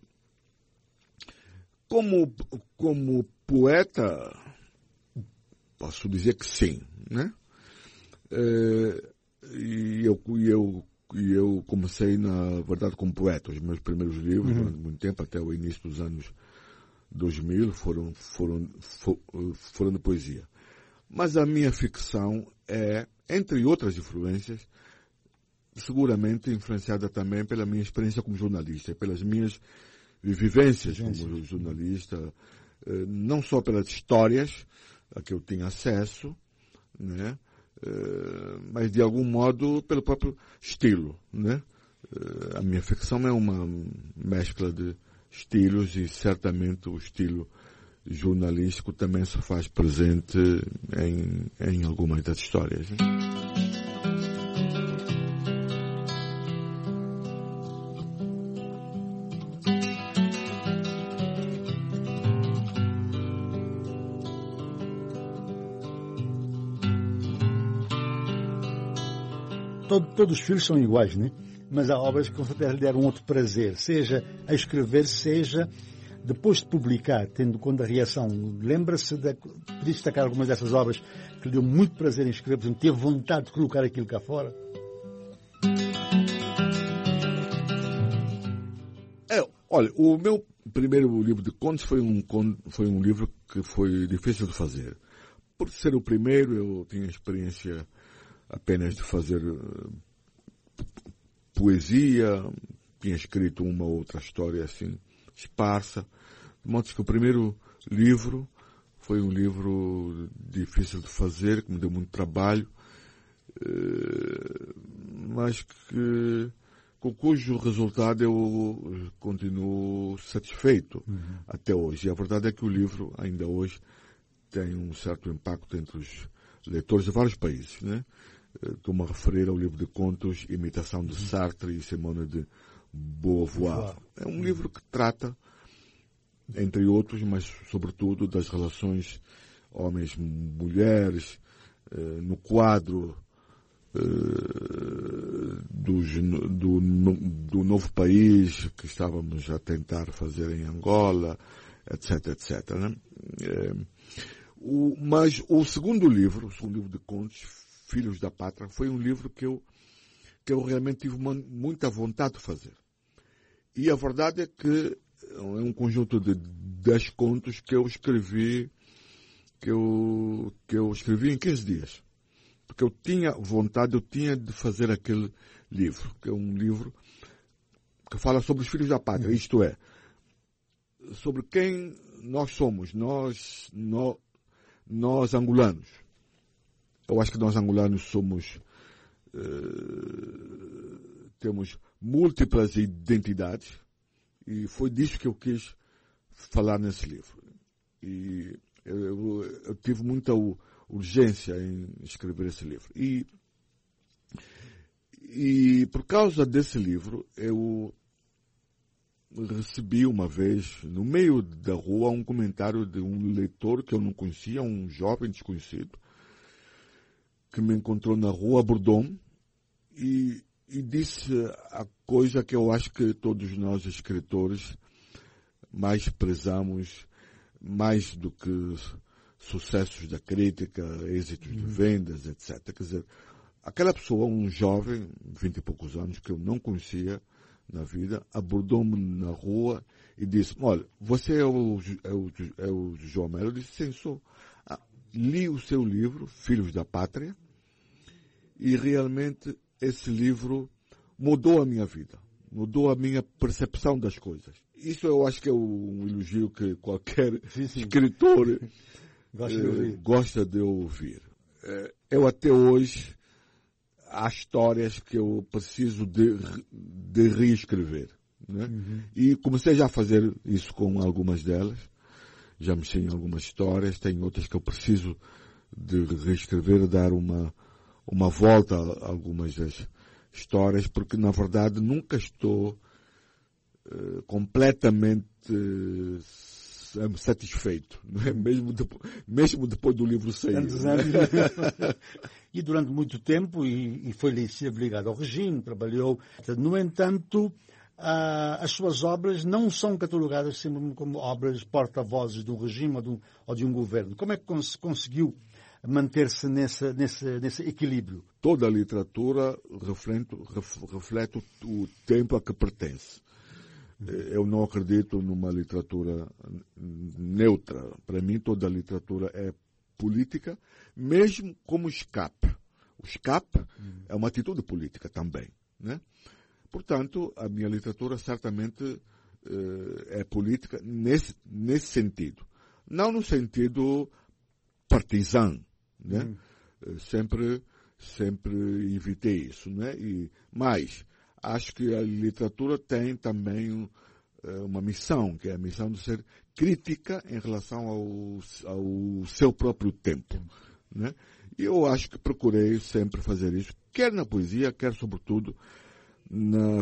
Como, como poeta, posso dizer que sim, né? É, e eu, eu, eu comecei, na verdade, como poeta. Os meus primeiros livros, uhum. durante muito tempo, até o início dos anos dois mil, foram, foram, foram de poesia. Mas a minha ficção é, entre outras influências, seguramente influenciada também pela minha experiência como jornalista, pelas minhas vivências como jornalista, não só pelas histórias a que eu tinha acesso, né, mas de algum modo pelo próprio estilo, né? A minha ficção é uma mescla de estilos e certamente o estilo jornalístico também se faz presente em, em algumas das histórias, né? Todo, todos os filhos são iguais, né? Mas há obras que com certeza lhe deram outro prazer, seja a escrever, seja depois de publicar, tendo conta da reação. Lembra-se de, de destacar algumas dessas obras que lhe deu muito prazer em escrever, por exemplo, teve vontade de colocar aquilo cá fora? É, olha, o meu primeiro livro de contos foi um, foi um livro que foi difícil de fazer. Por ser o primeiro, eu tinha experiência apenas de fazer uh, poesia, tinha escrito uma outra história assim, esparsa, de modo que o primeiro livro Foi um livro difícil de fazer, que me deu muito trabalho, mas que, com cujo resultado eu continuo satisfeito uhum. até hoje. E a verdade é que o livro, ainda hoje, tem um certo impacto entre os leitores de vários países, né? Estou-me a referir ao livro de contos Imitação de Sartre e Simone de Beauvoir. É um livro que trata, entre outros, mas sobretudo das relações homens-mulheres, eh, no quadro eh, dos, do, do novo país que estávamos a tentar fazer em Angola, etc, etc. Né? Eh, o, mas o segundo livro, o segundo livro de contos, Filhos da Pátria, foi um livro que eu, que eu realmente tive uma, muita vontade de fazer. E a verdade é que é um conjunto de dez contos que eu escrevi, que eu, que eu escrevi em quinze dias. Porque eu tinha vontade, eu tinha de fazer aquele livro, que é um livro que fala sobre os filhos da pátria, isto é, sobre quem nós somos, nós, nós, nós angolanos. Eu acho que nós angolanos somos, uh, temos múltiplas identidades, e foi disso que eu quis falar nesse livro. E eu, eu, eu tive muita urgência em escrever esse livro. E, e por causa desse livro, eu recebi uma vez, no meio da rua, um comentário de um leitor que eu não conhecia, um jovem desconhecido, que me encontrou na rua, abordou-me e, e disse a coisa que eu acho que todos nós escritores mais prezamos, mais do que sucessos da crítica, êxitos de vendas, etcétera. Quer dizer, aquela pessoa, um jovem, vinte e poucos anos, que eu não conhecia na vida, abordou-me na rua e disse, olha, você é o, é o, é o João Melo? Eu disse, sim, sou. Ah, li o seu livro, Filhos da Pátria, e realmente esse livro mudou a minha vida, mudou a minha percepção das coisas. Isso eu acho que é um elogio que qualquer sim, sim. escritor gosta, de eh, gosta de ouvir. Eh, eu até hoje, há histórias que eu preciso de, de reescrever. Né? Uhum. E comecei já a fazer isso com algumas delas. Já mexi em algumas histórias, tem outras que eu preciso de reescrever, dar uma, uma volta a algumas das histórias, porque na verdade nunca estou uh, completamente uh, satisfeito, não é? mesmo, depois, mesmo depois do livro sair. Né? E durante muito tempo, e, e foi sempre ligado ao regime, trabalhou. No entanto, Uh, as suas obras não são catalogadas sempre como obras porta-vozes do regime ou de, um, ou de um governo. Como é que cons- conseguiu manter-se nesse, nesse, nesse equilíbrio? Toda a literatura reflete, reflete o tempo a que pertence. Eu não acredito numa literatura neutra. Para mim, toda a literatura é política, mesmo como escape. O escape uhum. é uma atitude política também, né? Portanto, a minha literatura certamente uh, é política nesse, nesse sentido. Não no sentido partizan, né? Hum. Uh, sempre, sempre evitei isso, né? E, mas, acho que a literatura tem também uh, uma missão, que é a missão de ser crítica em relação ao, ao seu próprio tempo, né? E eu acho que procurei sempre fazer isso, quer na poesia, quer sobretudo Na,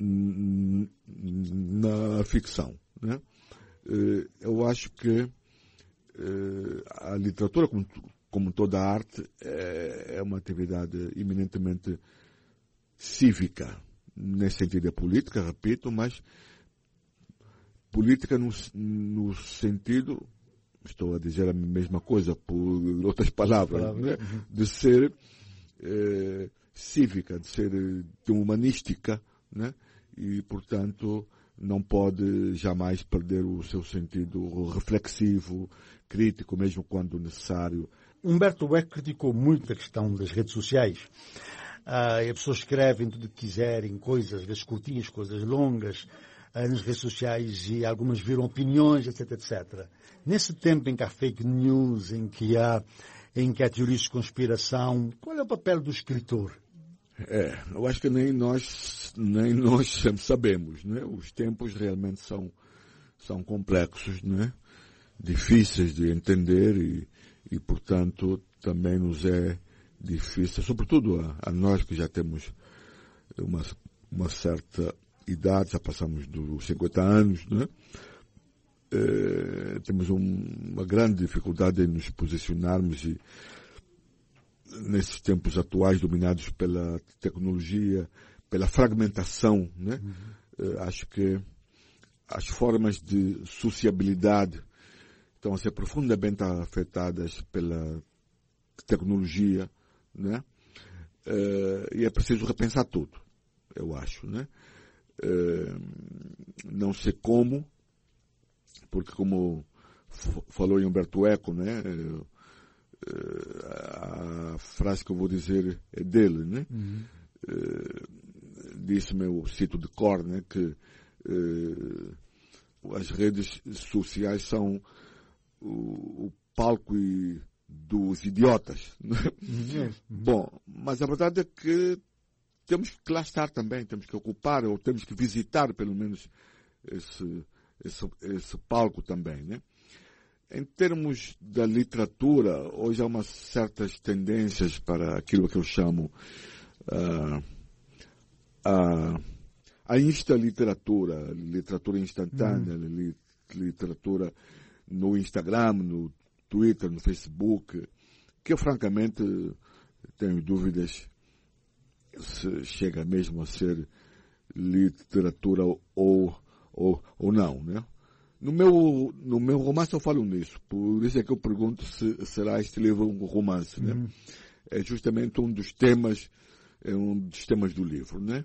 na ficção, né? Eu acho que a literatura, como, como toda a arte, é uma atividade eminentemente cívica, nesse sentido é política, repito, mas política no, no sentido, estou a dizer a mesma coisa por outras palavras, palavras. Né? De ser é, cívica, de ser de humanística, né? E, portanto, não pode jamais perder o seu sentido reflexivo, crítico, mesmo quando necessário. Humberto Eco criticou muito a questão das redes sociais. Ah, e as pessoas escrevem tudo o que quiserem, coisas, às vezes curtinhas, coisas longas, nas redes sociais e algumas viram opiniões, etc, etcétera. Nesse tempo em que há fake news, em que há, em que há teorias de conspiração, qual é o papel do escritor? É, eu acho que nem nós, nem nós sempre sabemos, né? Os tempos realmente são, são complexos, né? Difíceis de entender e, e, portanto, também nos é difícil, sobretudo a, a nós que já temos uma, uma certa idade, já passamos dos cinquenta anos, né? É, temos um, uma grande dificuldade em nos posicionarmos e nesses tempos atuais dominados pela tecnologia, pela fragmentação, né? Uhum. Acho que as formas de sociabilidade estão a ser profundamente afetadas pela tecnologia, né? E é preciso repensar tudo, eu acho, né? Não sei como, porque como falou em Humberto Eco, né? A frase que eu vou dizer é dele, né? Uhum. Uh, disse-me, eu cito de cor, né? Que uh, as redes sociais são o, o palco e dos idiotas, né? Uhum. Bom, mas a verdade é que temos que lá estar também, temos que ocupar ou temos que visitar pelo menos esse, esse, esse palco também, né? Em termos da literatura, hoje há umas certas tendências para aquilo que eu chamo uh, a, a insta-literatura, literatura instantânea, hum. literatura no Instagram, no Twitter, no Facebook, que eu francamente tenho dúvidas se chega mesmo a ser literatura ou, ou, ou não, né? No meu, no meu romance eu falo nisso, por isso é que eu pergunto se será este livro um romance, né? Uhum. É justamente um dos temas, é um dos temas do livro, né?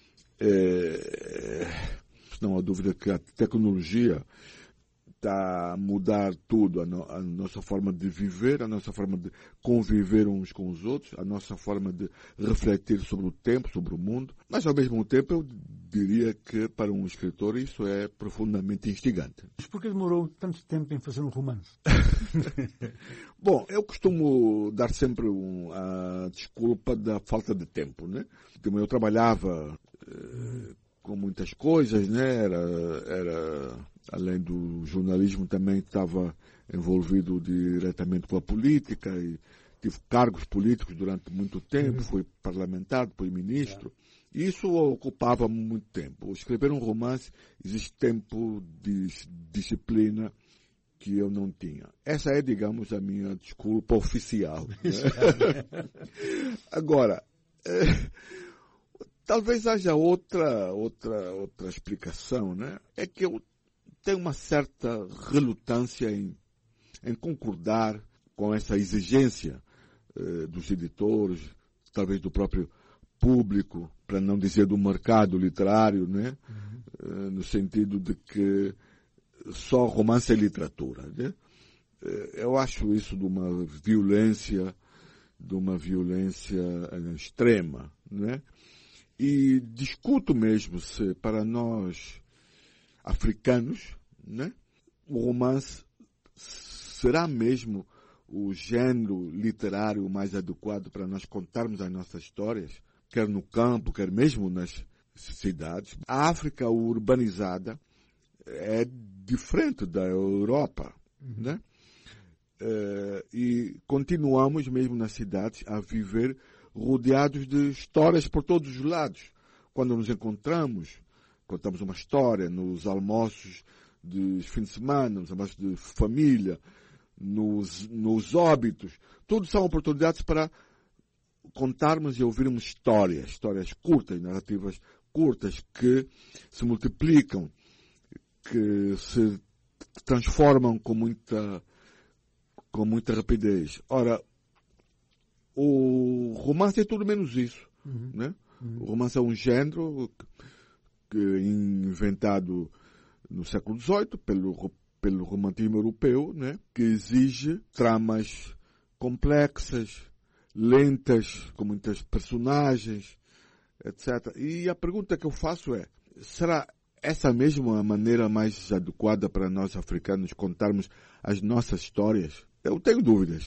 É, não há dúvida que a tecnologia está a mudar tudo, a, no, a nossa forma de viver, a nossa forma de conviver uns com os outros, a nossa forma de refletir sobre o tempo, sobre o mundo, mas ao mesmo tempo eu diria que para um escritor isso é profundamente instigante. Mas por que demorou tanto tempo em fazer um romance? Bom, eu costumo dar sempre um, a desculpa da falta de tempo, né? Como eu trabalhava eh, com muitas coisas, né? Era, era, além do jornalismo, também estava envolvido diretamente com a política e tive cargos políticos durante muito tempo, fui parlamentar, depois ministro. Isso ocupava muito tempo. Escrever um romance existe tempo de disciplina que eu não tinha. Essa é, digamos, a minha desculpa oficial. Né? Agora, é, talvez haja outra, outra, outra explicação, né? É que eu tenho uma certa relutância em, em concordar com essa exigência eh, dos editores, talvez do próprio público, para não dizer do mercado literário, né? Uhum. Eh, no sentido de que só romance é literatura, né? Eh, eu acho isso de uma violência, de uma violência extrema, né? E discuto mesmo se para nós africanos, né, o romance será mesmo o género literário mais adequado para nós contarmos as nossas histórias, quer no campo, quer mesmo nas cidades. A África urbanizada é diferente da Europa, uhum. né? Uh, e continuamos mesmo nas cidades a viver rodeados de histórias por todos os lados. Quando nos encontramos, contamos uma história nos almoços de fim de semana, nos almoços de família, nos, nos óbitos. Tudo são oportunidades para contarmos e ouvirmos histórias, histórias curtas, narrativas curtas que se multiplicam, que se transformam com muita, com muita rapidez. Ora, o romance é tudo menos isso, uhum. né? Uhum. O romance é um género que, inventado no século dezoito pelo, pelo romantismo europeu, né? Que exige tramas complexas, lentas, com muitas personagens, etcétera. E a pergunta que eu faço é, será essa mesma maneira mais adequada para nós africanos contarmos as nossas histórias? Eu tenho dúvidas.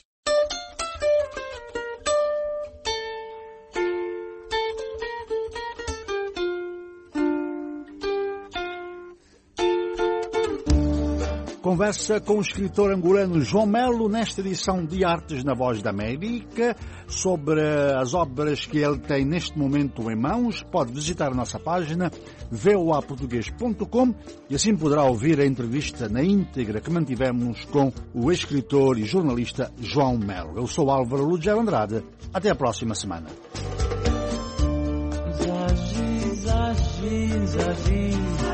Conversa com o escritor angolano João Melo nesta edição de Artes na Voz da América sobre as obras que ele tem neste momento em mãos. Pode visitar a nossa página v o a português ponto com e assim poderá ouvir a entrevista na íntegra que mantivemos com o escritor e jornalista João Melo. Eu sou Álvaro Lugero Andrade. Até a próxima semana. Zagi, zagi, zagi.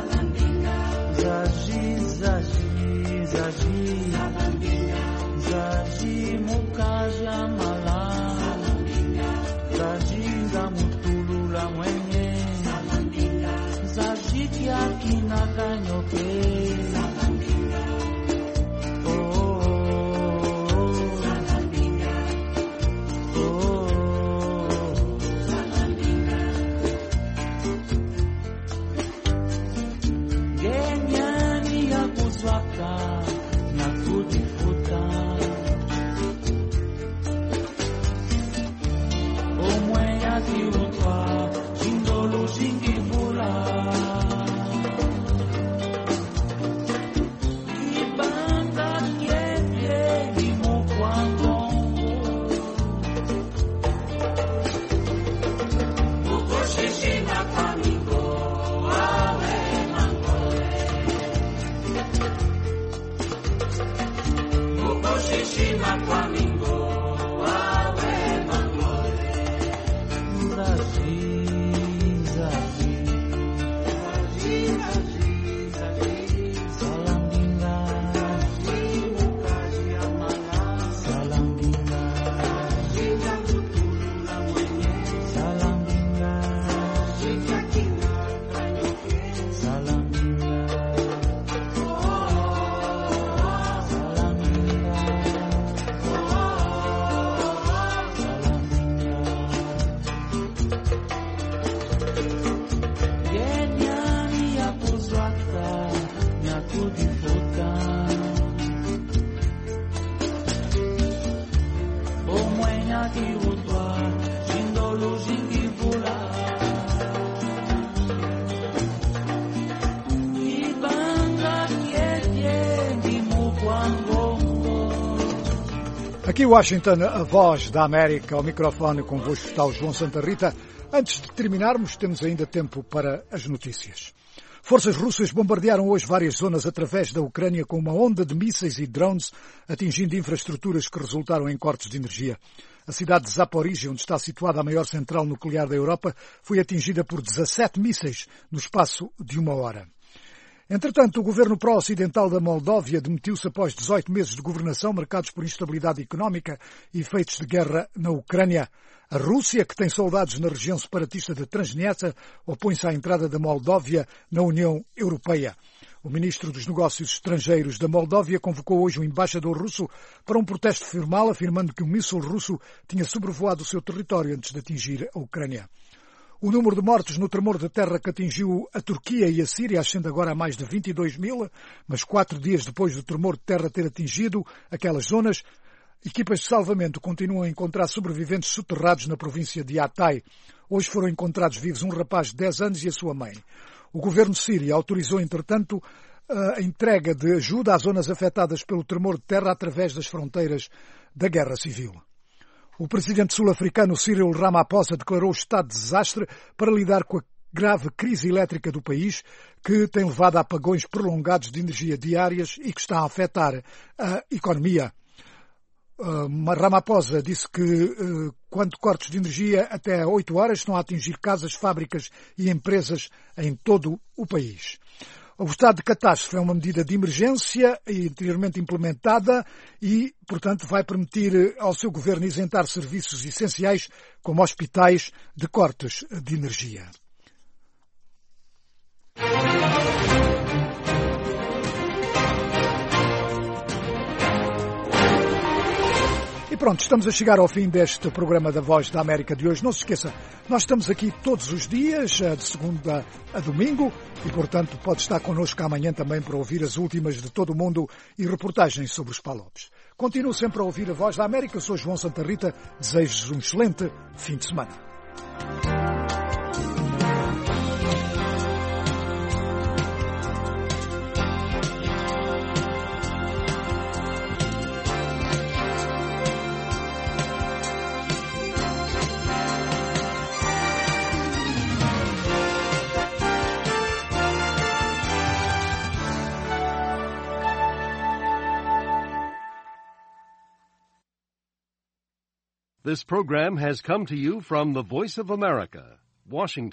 Zagi, zagi. Zaji, Zaji, Mukaja Mala, Zaji, Zamutulula Mwenye, Zaji, Kiakina Kanyoke. Aqui Washington, a voz da América, ao microfone convosco está o João Santa Rita. Antes de terminarmos, temos ainda tempo para as notícias. Forças russas bombardearam hoje várias zonas através da Ucrânia com uma onda de mísseis e drones, atingindo infraestruturas que resultaram em cortes de energia. A cidade de Zaporizhia, onde está situada a maior central nuclear da Europa, foi atingida por dezassete mísseis no espaço de uma hora. Entretanto, o governo pró-ocidental da Moldóvia demitiu-se após dezoito meses de governação marcados por instabilidade económica e efeitos de guerra na Ucrânia. A Rússia, que tem soldados na região separatista de Transnistria, opõe-se à entrada da Moldóvia na União Europeia. O ministro dos Negócios Estrangeiros da Moldóvia convocou hoje o embaixador russo para um protesto formal, afirmando que um míssil russo tinha sobrevoado o seu território antes de atingir a Ucrânia. O número de mortos no tremor de terra que atingiu a Turquia e a Síria ascende agora a mais de vinte e dois mil, mas quatro dias depois do tremor de terra ter atingido aquelas zonas, equipas de salvamento continuam a encontrar sobreviventes soterrados na província de Hatay. Hoje foram encontrados vivos um rapaz de dez anos e a sua mãe. O governo sírio autorizou, entretanto, a entrega de ajuda às zonas afetadas pelo tremor de terra através das fronteiras da guerra civil. O presidente sul-africano Cyril Ramaphosa declarou estado de desastre para lidar com a grave crise elétrica do país, que tem levado a apagões prolongados de energia diárias e que está a afetar a economia. Uh, Ramaphosa disse que, uh, quanto cortes de energia até oito horas, estão a atingir casas, fábricas e empresas em todo o país. O estado de catástrofe é uma medida de emergência anteriormente implementada e, portanto, vai permitir ao seu governo isentar serviços essenciais como hospitais de cortes de energia. E pronto, estamos a chegar ao fim deste programa da Voz da América de hoje. Não se esqueça, nós estamos aqui todos os dias, de segunda a domingo, e portanto pode estar connosco amanhã também para ouvir as últimas de todo o mundo e reportagens sobre os Palopes. Continuo sempre a ouvir a Voz da América. Eu sou João Santa Rita. Desejo-vos um excelente fim de semana. This program has come to you from the Voice of America, Washington.